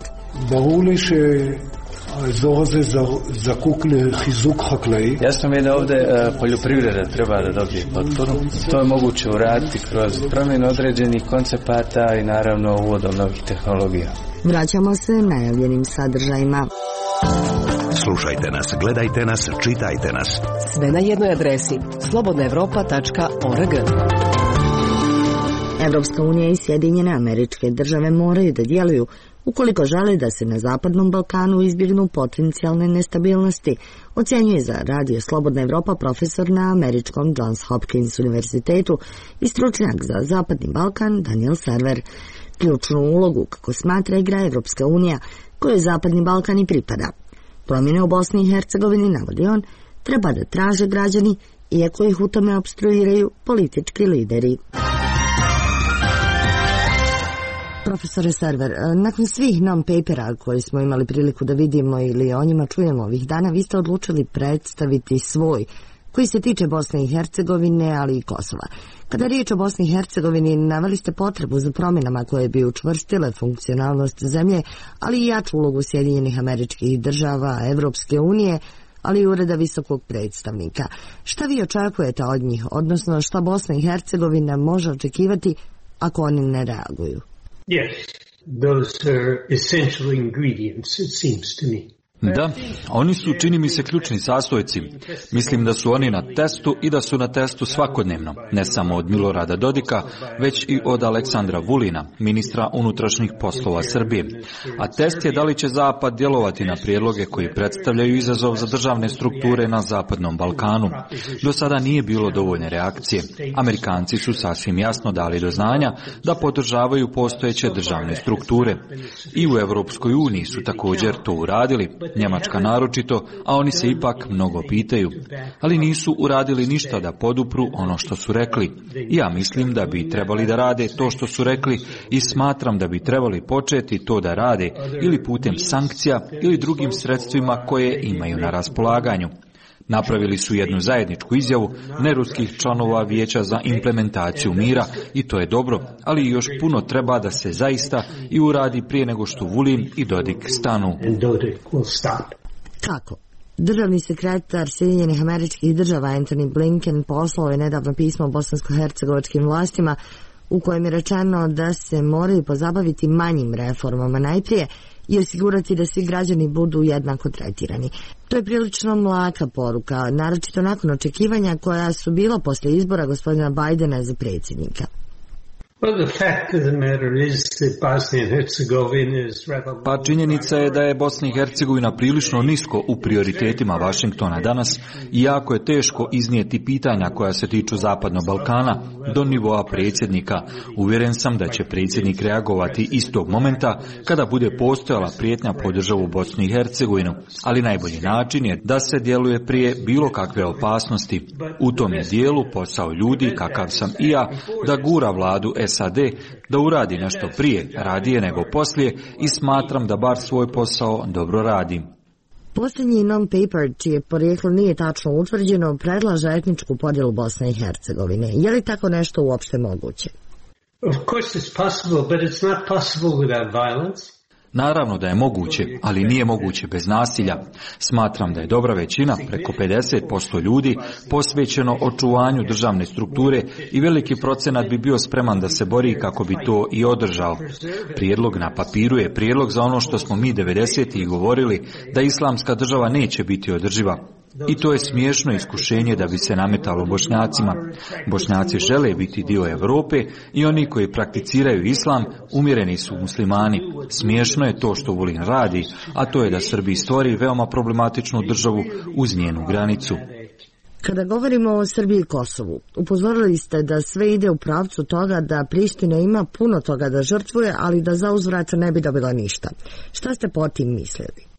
Jasno mi je da ovdje uh, poljoprivreda treba da dobije potporu. To je moguće uraditi kroz promjenu određenih koncepata i naravno uvodom novih tehnologija. Vraćamo se najavljenim sadržajima. Slušajte nas, gledajte nas, čitajte nas. Sve na jednoj adresi slobodna evropa tačka org. Evropska unija i Sjedinjene Američke Države moraju da djeluju ukoliko žele da se na Zapadnom Balkanu izbjegnu potencijalne nestabilnosti, ocjenjuje za Radio Slobodna Evropa profesor na američkom Johns Hopkins univerzitetu i stručnjak za Zapadni Balkan Daniel Server. Ključnu ulogu, kako smatra, igra Evropska unija, kojoj Zapadni Balkan i pripada. Promjene u Bosni i Hercegovini, navodi on, treba da traže građani, iako ih u tome opstruiraju politički lideri. Profesore Server, nakon svih non-papera koje smo imali priliku da vidimo ili o njima čujemo ovih dana, vi ste odlučili predstaviti svoj, koji se tiče Bosne i Hercegovine, ali i Kosova. Kada je riječ o Bosni i Hercegovini, naveli ste potrebu za promjenama koje bi učvrstile funkcionalnost zemlje, ali i jaču ulogu Sjedinjenih Američkih Država, Evropske unije, ali i Ureda visokog predstavnika. Šta vi očekujete od njih, odnosno šta Bosna i Hercegovina može očekivati ako oni ne reaguju? Yes, those are essential ingredients, it seems to me. Da, oni su, čini mi se, ključni sastojci. Mislim da su oni na testu i da su na testu svakodnevno, ne samo od Milorada Dodika, već i od Aleksandra Vulina, ministra unutrašnjih poslova Srbije. A test je da li će Zapad djelovati na prijedloge koji predstavljaju izazov za državne strukture na Zapadnom Balkanu. Do sada nije bilo dovoljne reakcije. Amerikanci su sasvim jasno dali do znanja da podržavaju postojeće državne strukture. I u Evropskoj uniji su također to uradili, Njemačka naročito, a oni se ipak mnogo pitaju. Ali nisu uradili ništa da podupru ono što su rekli. I ja mislim da bi trebali da rade to što su rekli i smatram da bi trebali početi to da rade ili putem sankcija ili drugim sredstvima koje imaju na raspolaganju. Napravili su jednu zajedničku izjavu neruskih članova Vijeća za implementaciju mira i to je dobro, ali još puno treba da se zaista i uradi prije nego što Vulin i Dodik stanu. Kako? Državni sekretar Sjedinjenih Američkih Država Antony Blinken poslao je nedavno pismo bosansko-hercegovačkim vlastima u kojem je rečeno da se moraju pozabaviti manjim reformama najprije i osigurati da svi građani budu jednako tretirani. To je prilično mlaka poruka, naročito nakon očekivanja koja su bila poslije izbora gospodina Bajdena za predsjednika. Pa činjenica je da je Bosna i Hercegovina prilično nisko u prioritetima Vašingtona danas i jako je teško iznijeti pitanja koja se tiču Zapadnog Balkana do nivoa predsjednika. Uvjeren sam da će predsjednik reagovati istog momenta kada bude postojala prijetnja po državu Bosnu i Hercegovinu, ali najbolji način je da se djeluje prije bilo kakve opasnosti. U tom je dijelu posao ljudi, kakav sam i ja, da gura vladu S A D da uradi nešto prije, radije nego poslije i smatram da bar svoj posao dobro radi. Posljednji non-paper, čije porijeklo nije tačno utvrđeno, predlaže etničku podjelu Bosne i Hercegovine. Je li tako nešto uopšte moguće? Of course it's possible, but it's not possible without violence. Naravno da je moguće, ali nije moguće bez nasilja. Smatram da je dobra većina, preko pedeset posto ljudi, posvećeno očuvanju državne strukture i veliki procenat bi bio spreman da se bori kako bi to i održao. Prijedlog na papiru je prijedlog za ono što smo mi devedesetih govorili, da islamska država neće biti održiva. I to je smiješno iskušenje da bi se nametalo Bošnjacima. Bošnjaci žele biti dio Europe i oni koji prakticiraju islam umjereni su muslimani. Smiješno je to što Vulin radi, a to je da Srbiji stvori veoma problematičnu državu uz njenu granicu. Kada govorimo o Srbiji i Kosovu, upozorili ste da sve ide u pravcu toga da Priština ima puno toga da žrtvuje, ali da za uzvrat ne bi dobila ništa. Šta ste po tim mislili?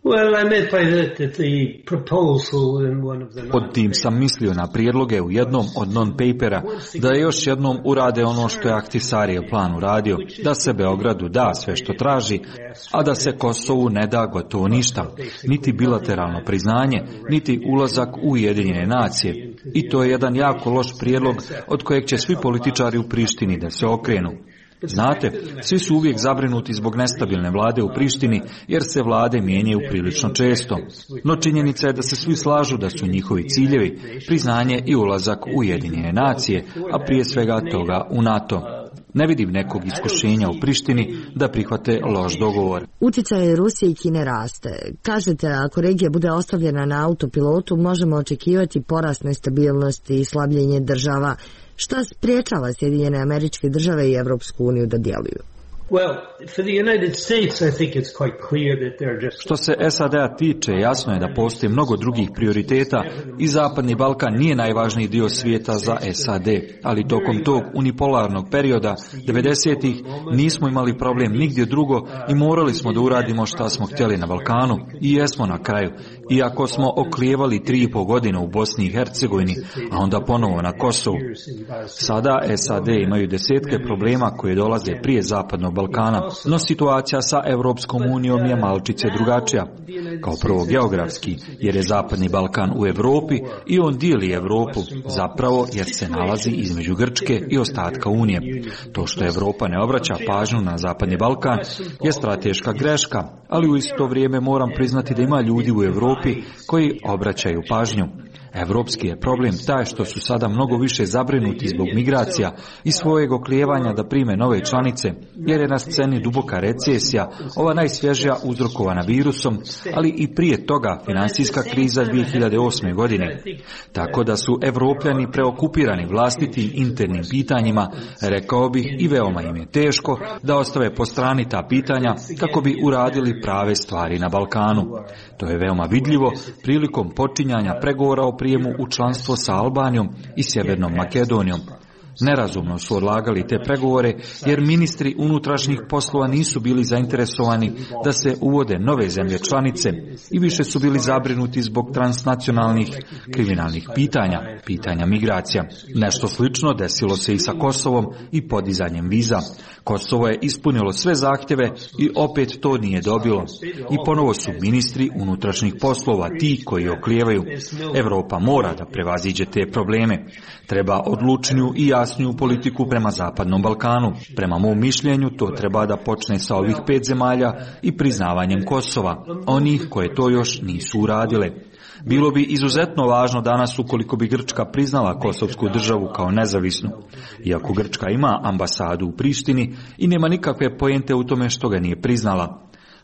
Pod tim sam mislio na prijedloge u jednom od non-papera da još jednom urade ono što je Ahtisarijev plan uradio, da se Beogradu da sve što traži, a da se Kosovu ne da gotovo ništa, niti bilateralno priznanje, niti ulazak u Ujedinjene nacije. I to je jedan jako loš prijedlog od kojeg će svi političari u Prištini da se okrenu. Znate, svi su uvijek zabrinuti zbog nestabilne vlade u Prištini, jer se vlade mijenjaju prilično često. No činjenica je da se svi slažu da su njihovi ciljevi priznanje i ulazak u Ujedinjene nacije, a prije svega toga u NATO. Ne vidim nekog iskušenja u Prištini da prihvate loš dogovor. Utjecaj Rusije i Kine raste. Kažete, ako regija bude ostavljena na autopilotu, možemo očekivati porast nestabilnosti i slabljenje država. Šta spriječava Sjedinjene Američke Države i Evropsku uniju da djeluju? Što se S A D-a tiče, jasno je da postoji mnogo drugih prioriteta i Zapadni Balkan nije najvažniji dio svijeta za S A D, ali tokom tog unipolarnog perioda devedesetih nismo imali problem nigdje drugo i morali smo da uradimo šta smo htjeli na Balkanu i jesmo na kraju. Iako smo oklijevali tri i pol godine u Bosni i Hercegovini, a onda ponovo na Kosovu. Sada S A D imaju desetke problema koje dolaze prije Zapadnog Balkana, no situacija sa Europskom unijom je malčice drugačija. Kao prvo geografski, jer je Zapadni Balkan u Europi i on dijeli Europu, zapravo jer se nalazi između Grčke i ostatka Unije. To što Europa ne obraća pažnju na Zapadni Balkan je strateška greška, ali u isto vrijeme moram priznati da ima ljudi u Europi koji obraćaju pažnju. Evropski je problem taj što su sada mnogo više zabrinuti zbog migracija i svojeg oklijevanja da prime nove članice, jer je na sceni duboka recesija, ova najsvježija uzrokovana virusom, ali i prije toga finansijska kriza dvije hiljade osme. godine. Tako da su Evropljani preokupirani vlastitim internim pitanjima, rekao bih i veoma im je teško da ostave po strani ta pitanja kako bi uradili prave stvari na Balkanu. To je veoma vidljivo prilikom počinjanja pregovora o prijemu u članstvo sa Albanijom i Sjevernom Makedonijom. Nerazumno su odlagali te pregovore jer ministri unutrašnjih poslova nisu bili zainteresovani da se uvode nove zemlje članice i više su bili zabrinuti zbog transnacionalnih kriminalnih pitanja, pitanja migracija. Nešto slično desilo se i sa Kosovom i podizanjem viza. Kosovo je ispunilo sve zahtjeve i opet to nije dobilo. I ponovo su ministri unutrašnjih poslova ti koji oklijevaju. Europa mora da prevaziđe te probleme. Treba odlučniju i jasniju politiku prema Zapadnom Balkanu. Prema mom mišljenju to treba da počne sa ovih pet zemalja i priznavanjem Kosova, onih koje to još nisu uradile. Bilo bi izuzetno važno danas ukoliko bi Grčka priznala kosovsku državu kao nezavisnu. Iako Grčka ima ambasadu u Prištini i nema nikakve poente u tome što ga nije priznala.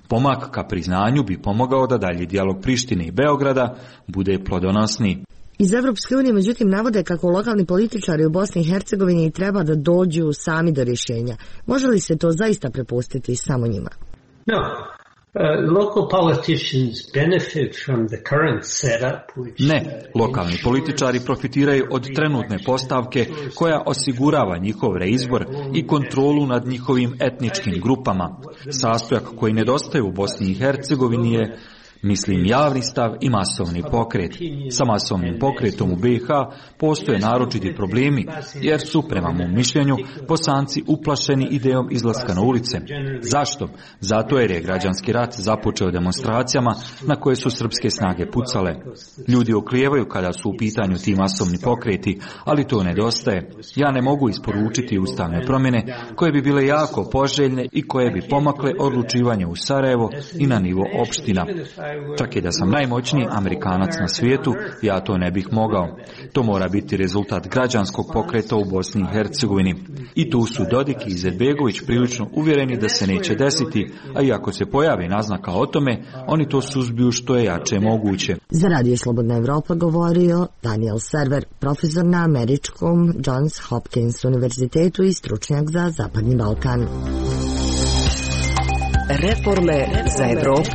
Pomak ka priznanju bi pomogao da dalji dijalog Prištine i Beograda bude plodonosniji. Iz Evropske unije, međutim, navode kako lokalni političari u Bosni i Hercegovini treba da dođu sami do rješenja. Može li se to zaista prepustiti samo njima? No. Uh, local politicians benefit from the current setup, which, ne, lokalni političari profitiraju od trenutne postavke koja osigurava njihov reizbor i kontrolu nad njihovim etničkim grupama. Sastojak koji nedostaje u Bosni i Hercegovini je, mislim, javni stav i masovni pokret. Sa masovnim pokretom u B i H postoje naročiti problemi, jer su, prema mom mišljenju, Bosanci uplašeni idejom izlaska na ulice. Zašto? Zato jer je građanski rat započeo demonstracijama na koje su srpske snage pucale. Ljudi oklijevaju kada su u pitanju ti masovni pokreti, ali to nedostaje. Ja ne mogu isporučiti ustavne promjene koje bi bile jako poželjne i koje bi pomakle odlučivanje u Sarajevo i na nivo opština. Čak i da sam najmoćniji Amerikanac na svijetu, ja to ne bih mogao. To mora biti rezultat građanskog pokreta u Bosni i Hercegovini. I tu su Dodik i Izetbegović prilično uvjereni da se neće desiti, a i ako se pojavi naznaka o tome, oni to suzbiju što je jače moguće. Za Radio Slobodna Evropa govorio Daniel Server, profesor na američkom Johns Hopkins univerzitetu i stručnjak za Zapadni Balkan. Reforme za Evropu.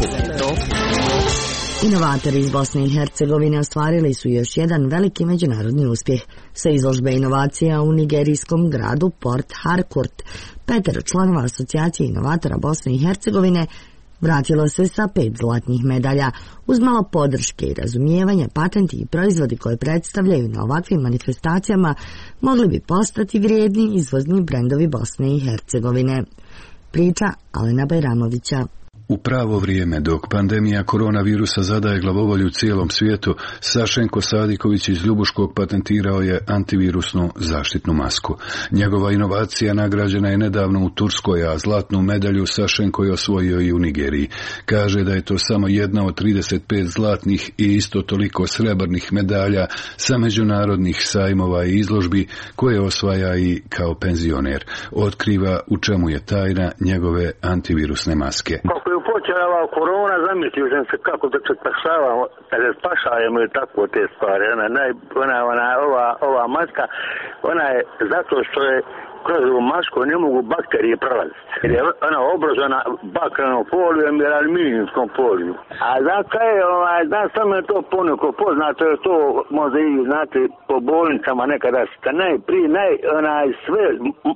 Inovatori iz Bosne i Hercegovine ostvarili su još jedan veliki međunarodni uspjeh. Sa izložbe inovacija u nigerijskom gradu Port Harcourt, petero članova asocijacije inovatora Bosne i Hercegovine vratilo se sa pet zlatnih medalja. Uz malo podrške i razumijevanja, patenti i proizvodi koje predstavljaju na ovakvim manifestacijama mogli bi postati vrijedni izvozni brendovi Bosne i Hercegovine. Priča Alena Bajramovića. U pravo vrijeme, dok pandemija koronavirusa zadaje glavobolju cijelom svijetu, Sašenko Sadiković iz Ljubuškog patentirao je antivirusnu zaštitnu masku. Njegova inovacija nagrađena je nedavno u Turskoj, a zlatnu medalju Sašenko je osvojio i u Nigeriji. Kaže da je to samo jedna od trideset pet zlatnih i isto toliko srebrnih medalja sa međunarodnih sajmova i izložbi koje osvaja i kao penzioner. Otkriva u čemu je tajna njegove antivirusne maske. Počela korona, zamislio sam se kako da se spašavamo, da se spašavamo i tako te stvari. Ona, naj, ona, ona, ova, ova maska, ona je zato što je kroz ovu masku ne mogu bakterije prolaziti. Jer je ona obrožena bakrenom folijom i aluminijskom folijom. A zato je, ovaj, da samo je to poneko poznato, je to možda i, znate, po bolnicama nekada ste najprije, naj, onaj, sve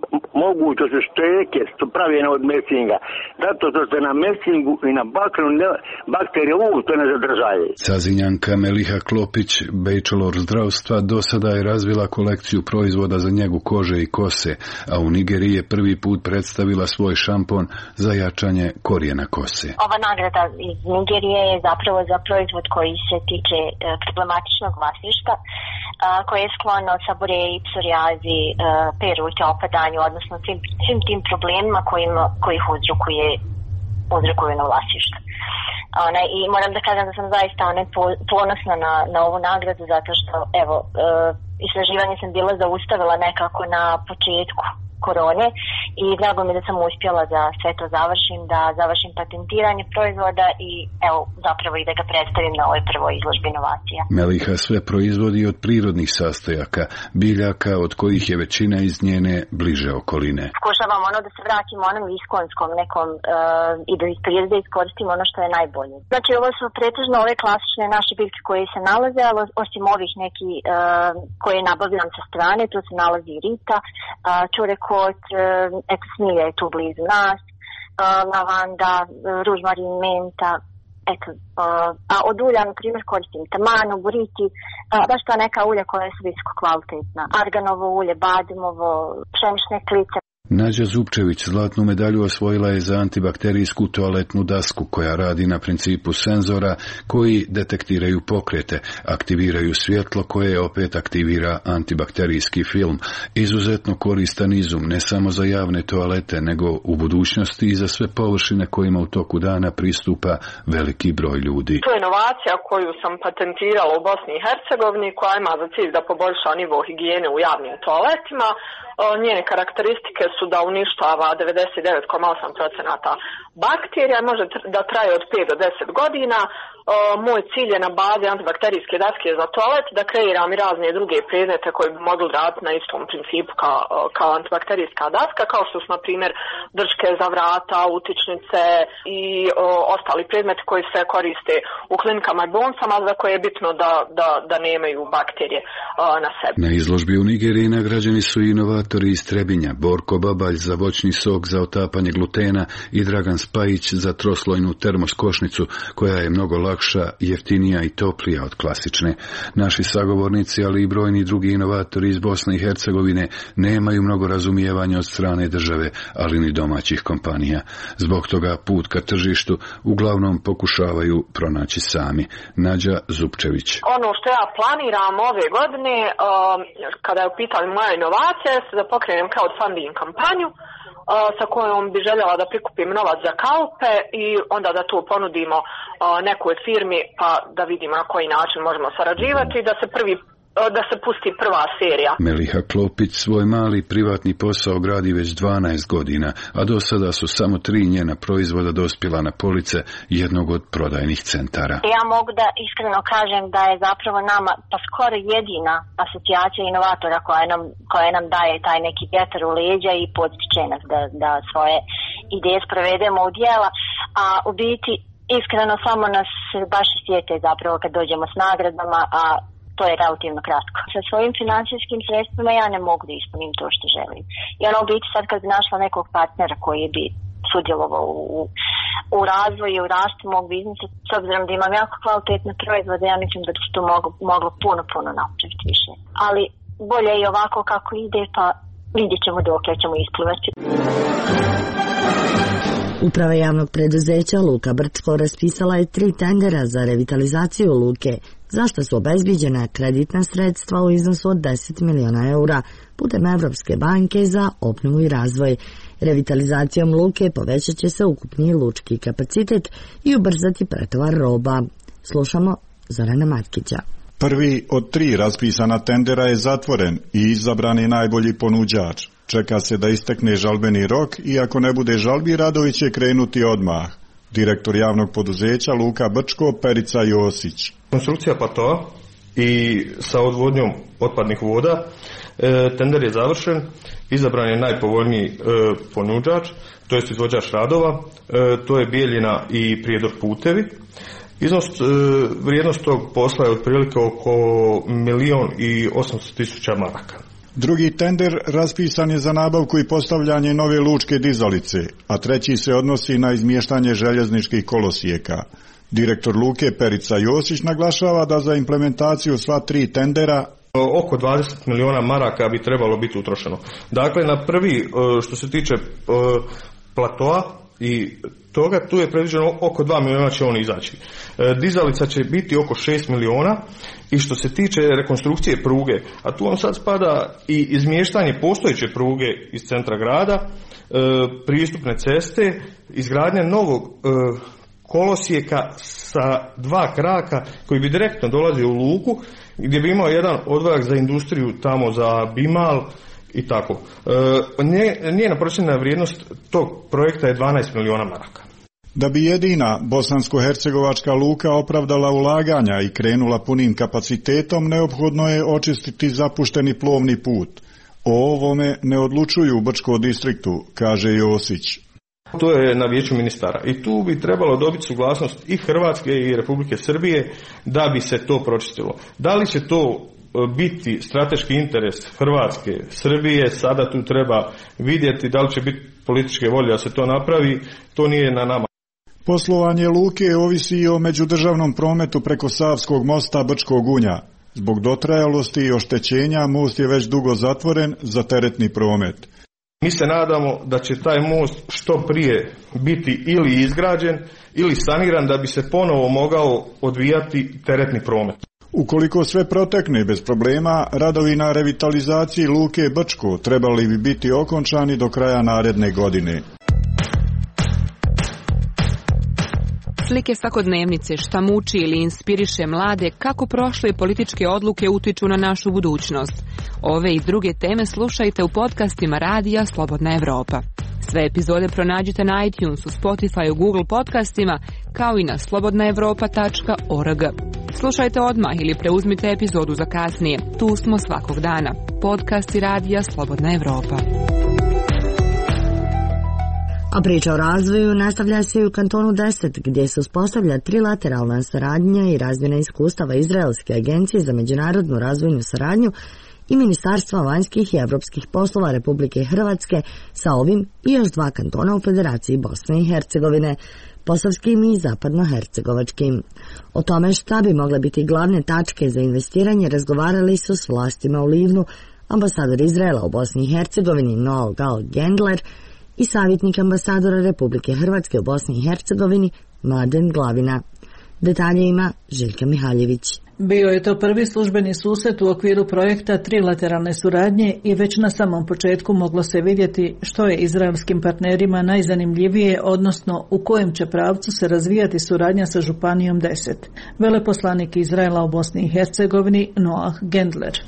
moguće su šteke, su pravljene od mesinga. Zato što se na mesingu i na bakrenu bakterije uopšte ne zadržaju. Cazinjanka Meliha Klopić, bejčelor zdravstva, do sada je razvila kolekciju proizvoda za njegu kože i kose, a u Nigeriji je prvi put predstavila svoj šampon za jačanje korijena kose. Ova nagrada iz Nigerije je zapravo za proizvod koji se tiče problematičnog vlasništva, koje je sklono saboreji, psorijazi, perute, opadanju, odnosno svim, svim tim problemima kojima, kojih uzrokuje, uzrokuje na vlasništvo. Ona, i moram da kažem da sam zaista ona, ponosna na, na ovu nagradu zato što evo, e, istraživanje sam bila zaustavila nekako na početku korone i drago mi da sam uspjela da sve to završim, da završim patentiranje proizvoda i evo zapravo i da ga predstavim na ovoj prvoj izložbi inovacija. Meliha sve proizvodi od prirodnih sastojaka, biljaka od kojih je većina iz njene bliže okoline. Pokušavam ono da se vratimo onom iskonskom nekom uh, i da iz prirode iskoristimo ono što je najbolje. Znači ovo su pretežno ove klasične naše biljke koje se nalaze, ali osim ovih neki uh, koje nabavljam sa strane, tu se nalazi i rita, uh, čurek kot, eto smilja je tu blizu nas, lavanda, ružmarin, menta, eto, a od ulja, na primjer, koristim tamanu, buriti, baš ta neka ulja koja su visoko kvalitetna. Arganovo ulje, badimovo, pšenične klice. Nađa Zupčević zlatnu medalju osvojila je za antibakterijsku toaletnu dasku koja radi na principu senzora koji detektiraju pokrete, aktiviraju svjetlo koje opet aktivira antibakterijski film. Izuzetno koristan izum ne samo za javne toalete nego u budućnosti i za sve površine kojima u toku dana pristupa veliki broj ljudi. To je inovacija koju sam patentirala u Bosni i Hercegovini koja ima za cilj da poboljša nivo higijene u javnim toaletima. Njene karakteristike su da uništava devedeset devet zarez osam posto bakterija, može da traje od pet do deset godina. Moj cilj je na bazi antibakterijske daske za toalet da kreiram i razne druge predmete koji bi mogli raditi na istom principu kao, kao antibakterijska daska, kao što su, na primjer, drške za vrata, utičnice i o, ostali predmeti koji se koriste u klinikama i bolnicama, za koje je bitno da, da, da nemaju bakterije o, na sebi. Na izložbi u Nigeriji nagrađeni su inovatori iz Trebinja, Borko Babalj za voćni sok za otapanje glutena i Dragan Spajić za troslojnu termoskošnicu koja je mnogo lakša, jeftinija i toplija od klasične. Naši sagovornici, ali i brojni drugi inovatori iz Bosne i Hercegovine nemaju mnogo razumijevanja od strane države, ali ni domaćih kompanija. Zbog toga put ka tržištu uglavnom pokušavaju pronaći sami. Nađa Zupčević. Ono što ja planiram ove godine, um, kada je u pitanju moja inovacija, je da pokrenem crowdfunding kampanju sa kojom bi željela da prikupim novac za kaupe i onda da to ponudimo nekoj firmi pa da vidimo na koji način možemo sarađivati i da se prvi da se pusti prva serija. Meliha Klopić svoj mali privatni posao gradi već dvanaest godina, a do sada su samo tri njena proizvoda dospjela na police jednog od prodajnih centara. Ja mogu da iskreno kažem da je zapravo nama pa skoro jedina asocijacija inovatora koja nam, koja nam daje taj neki vjetar u leđa i potiče nas da, da svoje ideje sprovedemo u djela, a u biti iskreno samo nas baš sjete zapravo kad dođemo s nagradama, a to je relativno kratko. Sa svojim financijskim sredstvima ja ne mogu da ispunim to što želim. I ono u biti sad kad bi našla nekog partnera koji bi sudjelovao u, u razvoju i u rastu mog biznisa, s obzirom da imam jako kvalitetne proizvode, ja mislim da bi se to moglo, moglo puno, puno napraviti više. Ali bolje i ovako kako ide, pa vidjet ćemo dok ćemo isplivati. Uprava javnog preduzeća Luka Brčko raspisala je tri tendera za revitalizaciju luke, za što su obezbiđena kreditna sredstva u iznosu od deset miliona eura putem Evropske banke za obnovu i razvoj. Revitalizacijom luke povećat će se ukupni lučki kapacitet i ubrzati pretovar roba. Slušamo Zorana Matkića. Prvi od tri raspisana tendera je zatvoren i izabran je najbolji ponuđač. Čeka se da istekne žalbeni rok i ako ne bude žalbi, radovi će krenuti odmah. Direktor javnog poduzeća Luka Brčko, Perica Josić. Konstrukcija platoa i sa odvodnjom otpadnih voda, e, tender je završen, izabran je najpovoljniji e, ponuđač, to jest izvođač radova, e, to je Bijeljina i Prijedor putevi. Iznos, e, vrijednost tog posla je otprilike oko milion i osamsto tisuća maraka. Drugi tender raspisan je za nabavku i postavljanje nove lučke dizalice, a treći se odnosi na izmještanje željezničkih kolosijeka. Direktor luke Perica Josić naglašava da za implementaciju sva tri tendera oko dvadeset miliona maraka bi trebalo biti utrošeno. Dakle, na prvi, što se tiče platoa i toga, tu je predviđeno oko dva miliona će on izaći. Dizalica će biti oko šest miliona i što se tiče rekonstrukcije pruge, a tu vam sad spada i izmještanje postojeće pruge iz centra grada, pristupne ceste, izgradnja novog kolosijeka sa dva kraka koji bi direktno dolazio u luku, gdje bi imao jedan odvojak za industriju tamo za Bimal i tako. E, njena procjena vrijednost tog projekta je dvanaest miliona maraka. Da bi jedina bosansko-hercegovačka luka opravdala ulaganja i krenula punim kapacitetom, neophodno je očistiti zapušteni plovni put. O ovome ne odlučuju u Brčkom distriktu, kaže Josić. To je na vijeću ministara i tu bi trebalo dobiti suglasnost i Hrvatske i Republike Srbije da bi se to pročistilo. Da li će to biti strateški interes Hrvatske, Srbije, sada tu treba vidjeti da li će biti političke volje da se to napravi, to nije na nama. Poslovanje luke ovisi i o međudržavnom prometu preko Savskog mosta Brčkog Unja. Zbog dotrajalosti i oštećenja most je već dugo zatvoren za teretni promet. Mi se nadamo da će taj most što prije biti ili izgrađen ili saniran da bi se ponovo mogao odvijati teretni promet. Ukoliko sve protekne bez problema, radovi na revitalizaciji luke Brčko trebali bi biti okončani do kraja naredne godine. Slike svakodnevnice, šta muči ili inspiriše mlade, kako prošle političke odluke utiču na našu budućnost. Ove i druge teme slušajte u podcastima Radija Slobodna Evropa. Sve epizode pronađite na iTunesu, Spotify, Google podcastima, kao i na slobodna evropa tačka org. Slušajte odmah ili preuzmite epizodu za kasnije. Tu smo svakog dana. Podcasti Radija Slobodna Evropa. A priča o razvoju nastavlja se i u kantonu deset, gdje se uspostavlja trilateralna saradnja i razmjena iskustava Izraelske agencije za međunarodnu razvojnu saradnju i Ministarstva vanjskih i evropskih poslova Republike Hrvatske sa ovim i još dva kantona u Federaciji Bosne i Hercegovine, posavskim i zapadnohercegovačkim. O tome šta bi mogle biti glavne tačke za investiranje razgovarali su s vlastima u Livnu ambasador Izraela u Bosni i Hercegovini Noel Gal Gendler i savjetnik ambasadora Republike Hrvatske u Bosni i Hercegovini Mladen Glavina. Detalje ima Željka Mihaljević. Bio je to prvi službeni susret u okviru projekta trilateralne suradnje i već na samom početku moglo se vidjeti što je izraelskim partnerima najzanimljivije, odnosno u kojem će pravcu se razvijati suradnja sa županijom deset. Veleposlanik Izraela u Bosni i Hercegovini Noah Gendler.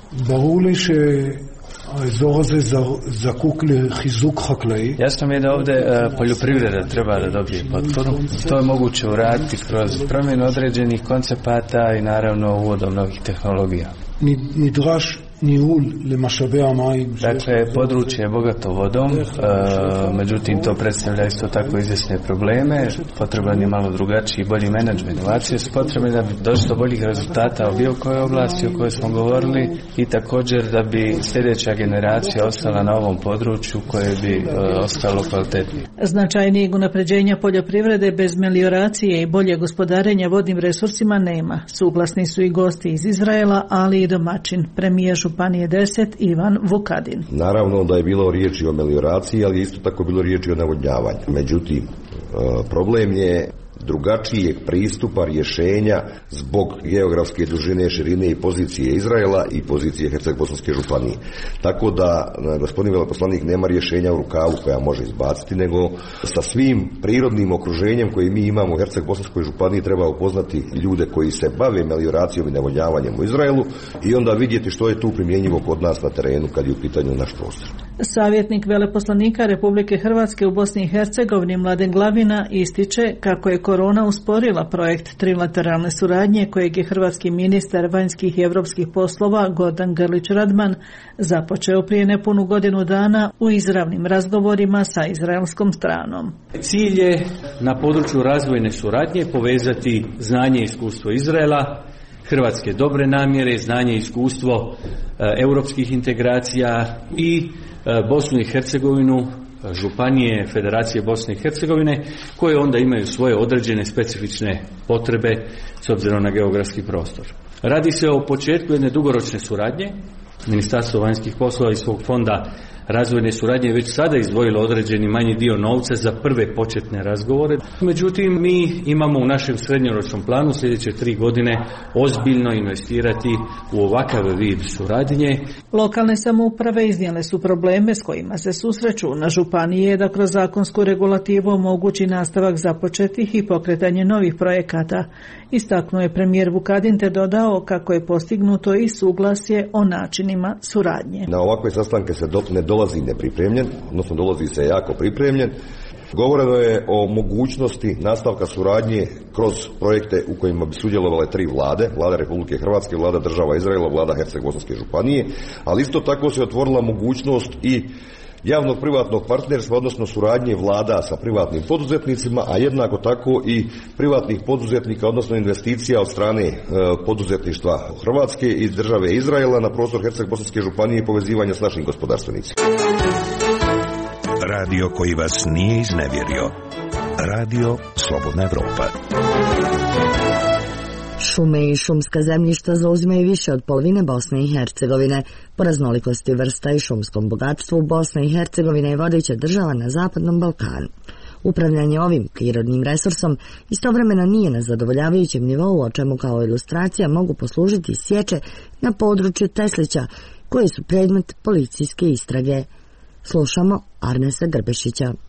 Jasno mi je da ovdje poljoprivreda treba da dobije potporu. To je moguće uraditi kroz promjenu određenih koncepata i naravno uvodom novih tehnologija. Dakle, područje je bogato vodom, e, međutim to predstavlja isto tako izvjesne probleme, potreban je malo drugačiji, bolji menadžment. Inovacije su potrebne da bi došlo do boljih rezultata u bilo kojoj oblasti o kojoj smo govorili i također da bi sljedeća generacija ostala na ovom području koje bi e, ostalo kvalitetnije. Značajnijeg unapređenja poljoprivrede bez melioracije i bolje gospodarenja vodnim resursima nema. Suglasni su i gosti iz Izraela, ali i domaćin, premijer Županije deset Ivan Vukadin. Naravno da je bilo riječi o melioraciji, ali isto tako bilo riječi o navodnjavanju. Međutim, problem je drugačijeg pristupa rješenja zbog geografske dužine, širine i pozicije Izraela i pozicije Herceg-Bosanske županije. Tako da gospodin veleposlanik nema rješenja u rukavu koja može izbaciti, nego sa svim prirodnim okruženjem koje mi imamo u Herceg-Bosanskoj županiji treba upoznati ljude koji se bave melioracijom i navodnjavanjem u Izraelu i onda vidjeti što je tu primjenjivo kod nas na terenu kad je u pitanju naš prostor. Savjetnik veleposlanika Republike Hrvatske u Bosni i Hercegovini Mladen Glavina ističe kako je korona usporila projekt trilateralne suradnje kojeg je hrvatski ministar vanjskih i europskih poslova Gordan Grlić Radman započeo prije nepunu godinu dana u izravnim razgovorima sa izraelskom stranom. Cilj je na području razvojne suradnje povezati znanje i iskustvo Izraela, hrvatske dobre namjere, znanje i iskustvo e, europskih integracija i e, Bosnu i Hercegovinu, županije Federacije Bosne i Hercegovine, koje onda imaju svoje određene specifične potrebe s obzirom na geografski prostor. Radi se o početku jedne dugoročne suradnje. Ministarstvo vanjskih poslova iz svog fonda razvojne suradnje već sada izdvojilo određeni manji dio novca za prve početne razgovore. Međutim, mi imamo u našem srednjoročnom planu sljedeće tri godine ozbiljno investirati u ovakav vid suradnje. Lokalne samouprave iznijele su probleme s kojima se susreću. Na županiji je da kroz zakonsku regulativu omogući nastavak započetih i pokretanje novih projekata. Istaknuo je premijer Vukadin te dodao kako je postignuto i suglasje o načinima suradnje. Na ovakve sastanke se do, ne dolazi nepripremljen, odnosno dolazi se jako pripremljen. Govoreno je o mogućnosti nastavka suradnje kroz projekte u kojima bi sudjelovale tri vlade, vlada Republike Hrvatske, vlada država Izraela, vlada Herceg-Bosanske županije, ali isto tako se otvorila mogućnost i javnog privatnog partnerstva, odnosno suradnje vlada sa privatnim poduzetnicima, a jednako tako i privatnih poduzetnika, odnosno investicija od strane e, poduzetništva Hrvatske i države Izraela na prostor Herceg-Bosanske županije i povezivanja s našim gospodarstvenicima. Radio koji vas nije iznevjerio. Radio Slobodna Evropa. Šume i šumska zemljišta zauzimaju više od polovine Bosne i Hercegovine. Po raznolikosti vrsta i šumskom bogatstvu Bosna i Hercegovina je vodeća država na Zapadnom Balkanu. Upravljanje ovim prirodnim resursom istovremeno nije na zadovoljavajućem nivou, o čemu kao ilustracija mogu poslužiti sječe na području Teslića, koje su predmet policijske istrage. Slušamo Arnesa Grbešića.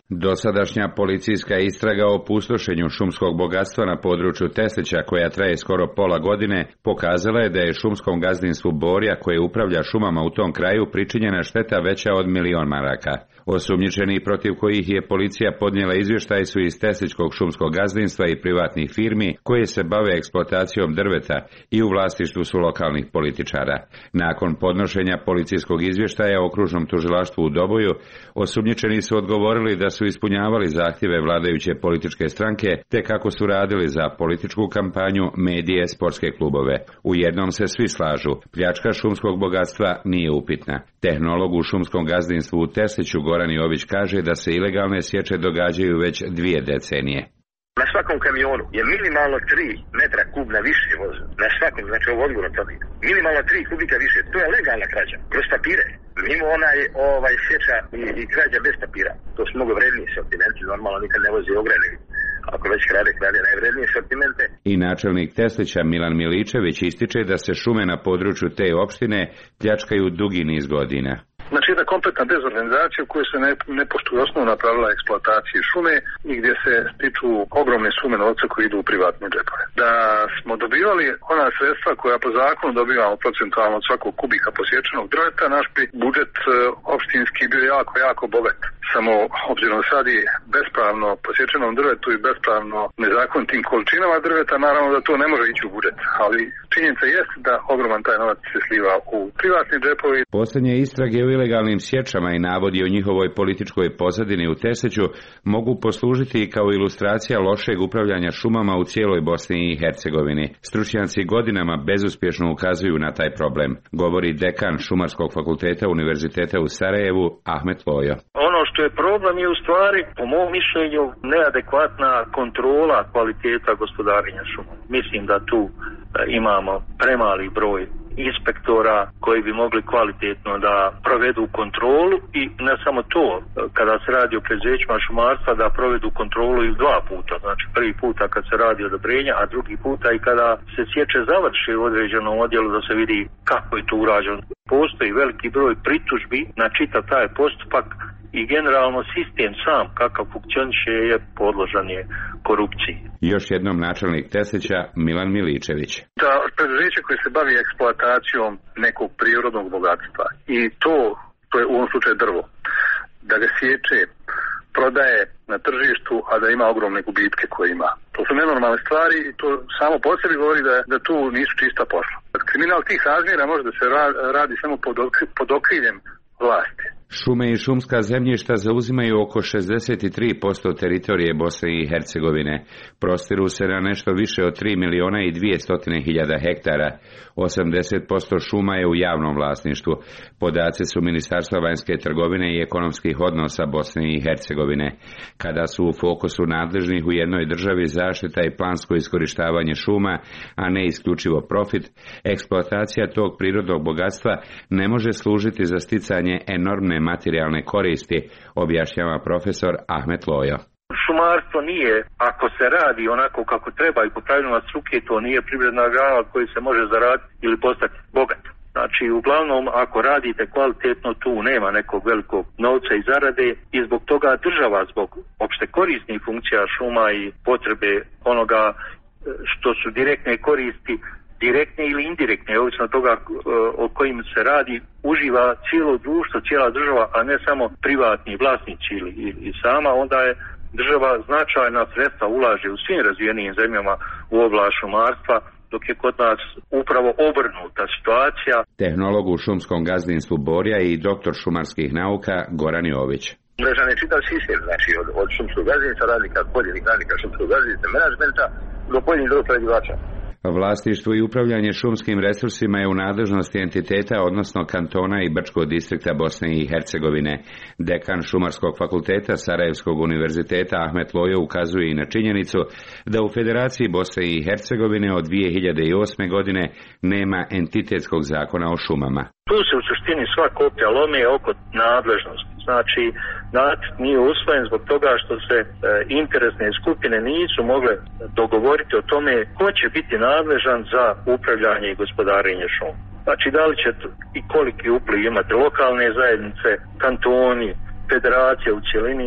Dosadašnja policijska istraga o pustošenju šumskog bogatstva na području Teslića, koja traje skoro pola godine, pokazala je da je šumskom gazdinstvu Borja, koje upravlja šumama u tom kraju, pričinjena šteta veća od milion maraka. Osumnjičeni protiv kojih je policija podnijela izvještaj su iz Teslićkog šumskog gazdinstva i privatnih firmi koje se bave eksploatacijom drveta i u vlasništvu su lokalnih političara. Nakon podnošenja policijskog izvještaja okružnom tužilaštvu u Doboju, osumnjičeni su odgovorili da su ispunjavali zahtjeve vladajuće političke stranke te kako su radili za političku kampanju, medije, sportske klubove. U jednom se svi slažu, pljačka šumskog bogatstva nije upitna. Tehnolog u šumskom gazdinstvu u Tesliću Goran Jović kaže da se ilegalne sječe događaju već dvije decenije. Na svakom kamionu je minimalno tri metra kubna više voza. Na svakom, znači ovo odgovorno tvrdim. Minimalno tri kubika više. To je legalna krađa. Kroz papire. Mimo onaj ovaj sjeća i, i krađa bez papira. To su mnogo vredniji sortimenti. Normalno nikad ne vozi ograne. Ako već krade, krade najvrednije sortimente. I načelnik Teslića Milan Miličević ističe da se šume na području te opštine pljačkaju dugi niz godina. Znači jedna kompletna dezorganizacija u kojoj se ne, ne poštuju osnovna pravila eksploatacije šume i gdje se stiču ogromne sume novca koji idu u privatne džepove. Da smo dobivali ona sredstva koja po zakonu dobivamo procentualno od svakog kubika posječenog drveta, naš bi budžet opštinski bio jako, jako bogat. Samo obzirom da sad je bespravno posječenom drvetu i bespravno nezakonitim količinama drveta, naravno da to ne može ići u budžet. Ali činjenica jest da ogroman taj novac se sliva u privatni džepovi. Posljednje istrage u ilegalnim sječama i navodi o njihovoj političkoj pozadini u Tesliću mogu poslužiti kao ilustracija lošeg upravljanja šumama u cijeloj Bosni i Hercegovini. Stručnjaci godinama bezuspješno ukazuju na taj problem, govori dekan Šumarskog fakulteta Univerziteta u Sarajevu Ahmet Lojo. Ono što je problem je u stvari, po mom mišljenju, neadekvatna kontrola kvaliteta gospodarenja šumom. Mislim da tu imamo premali broj inspektora koji bi mogli kvalitetno da provedu kontrolu i ne samo to, kada se radi o preduzećima šumarstva da provedu kontrolu i dva puta, znači prvi puta kad se radi odobrenja, a drugi puta i kada se sječe završi u određenom odjelu da se vidi kako je to urađeno. Postoji veliki broj pritužbi na čitav taj postupak i generalno sistem sam kakav funkcioniše je podložan je korupciji. Još jednom načelnik Teslića Milan Miličević. Da preduzeće koje se bavi eksploatacijom nekog prirodnog bogatstva i to, to je u ovom slučaju drvo, da ga sječe, prodaje na tržištu, a da ima ogromne gubitke koje ima. To su nenormalne stvari i to samo po sebi govori da, da tu nisu čista posla. Kriminal tih razmjera može da se radi samo pod, pod okriljem vlasti. Šume i šumska zemljišta zauzimaju oko šezdeset tri posto teritorije Bosne i Hercegovine. Prostiru se na nešto više od tri miliona i dvjesto hiljada hektara. osamdeset posto šuma je u javnom vlasništvu. Podaci su Ministarstva vanjske trgovine i ekonomskih odnosa Bosne i Hercegovine. Kada su u fokusu nadležnih u jednoj državi zaštita i plansko iskorištavanje šuma, a ne isključivo profit, eksploatacija tog prirodnog bogatstva ne može služiti za sticanje enormne materijalne koristi, objašnjava profesor Ahmet Lojo. Šumarstvo nije, ako se radi onako kako treba i po pravilima struke, to nije privredna grana od koje se može zaraditi ili postati bogat. Znači, uglavnom, ako radite kvalitetno, tu nema nekog velikog novca i zarade i zbog toga država, zbog opšte korisnih funkcija šuma i potrebe onoga što su direktne koristi, direktne ili indirektne, ovisno toga o kojim se radi, uživa cijelo društvo, cijela država, a ne samo privatni vlasnici ili i sama, onda je država značajna sredstva ulaže u svim razvijenijim zemljama u oblast šumarstva, dok je kod nas upravo obrnuta situacija. Tehnolog u šumskom gazdinstvu Borja i doktor šumarskih nauka Goran Jović. Mrežan je čitav sistem, znači od, od šumskog gazdinstva, radnika, pojedinih radnika šumskog gazdinstva, menadžmenta do pojedinih drvoprerađivača. Vlasništvo i upravljanje šumskim resursima je u nadležnosti entiteta, odnosno kantona i Brčkog distrikta Bosne i Hercegovine. Dekan Šumarskog fakulteta Sarajevskog univerziteta Ahmet Lojo ukazuje i na činjenicu da u Federaciji Bosne i Hercegovine od dvije hiljade osme. godine nema entitetskog zakona o šumama. Tu se u suštini sva koplja lome oko nadležnosti. Znači, nacrt nije usvojen zbog toga što se e, interesne skupine nisu mogle dogovoriti o tome ko će biti nadležan za upravljanje i gospodarenje šumom. Znači, da li će i koliki upliv imati lokalne zajednice, kantoni, federacije u cjelini,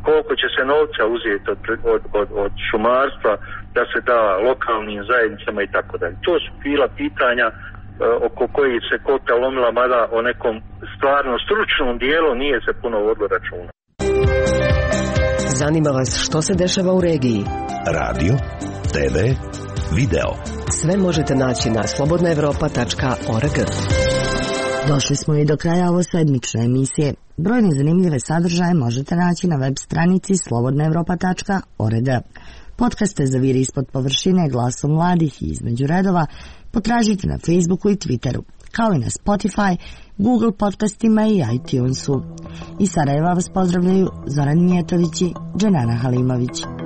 koliko će se novca uzeti od, od, od, od šumarstva da se da lokalnim zajednicama i tako dalje. To su bila pitanja uh, oko kojih se koplja lomila, mada o nekom stvarno stručnom dijelu nije se puno vodilo računa. Zanima vas što se dešava u regiji? Radio, te ve, video. Sve možete naći na slobodna evropa tačka org. Došli smo i do kraja ovo sedmične emisije. Brojne zanimljive sadržaje možete naći na web stranici slobodna evropa tačka org. Podcaste za Viri ispod površine, Glasom mladih i Između redova potražite na Facebooku i Twitteru, kao i na Spotify, Google podcastima i iTunesu. Iz Sarajeva vas pozdravljaju Zoran Mijetović i Dženana Halimović.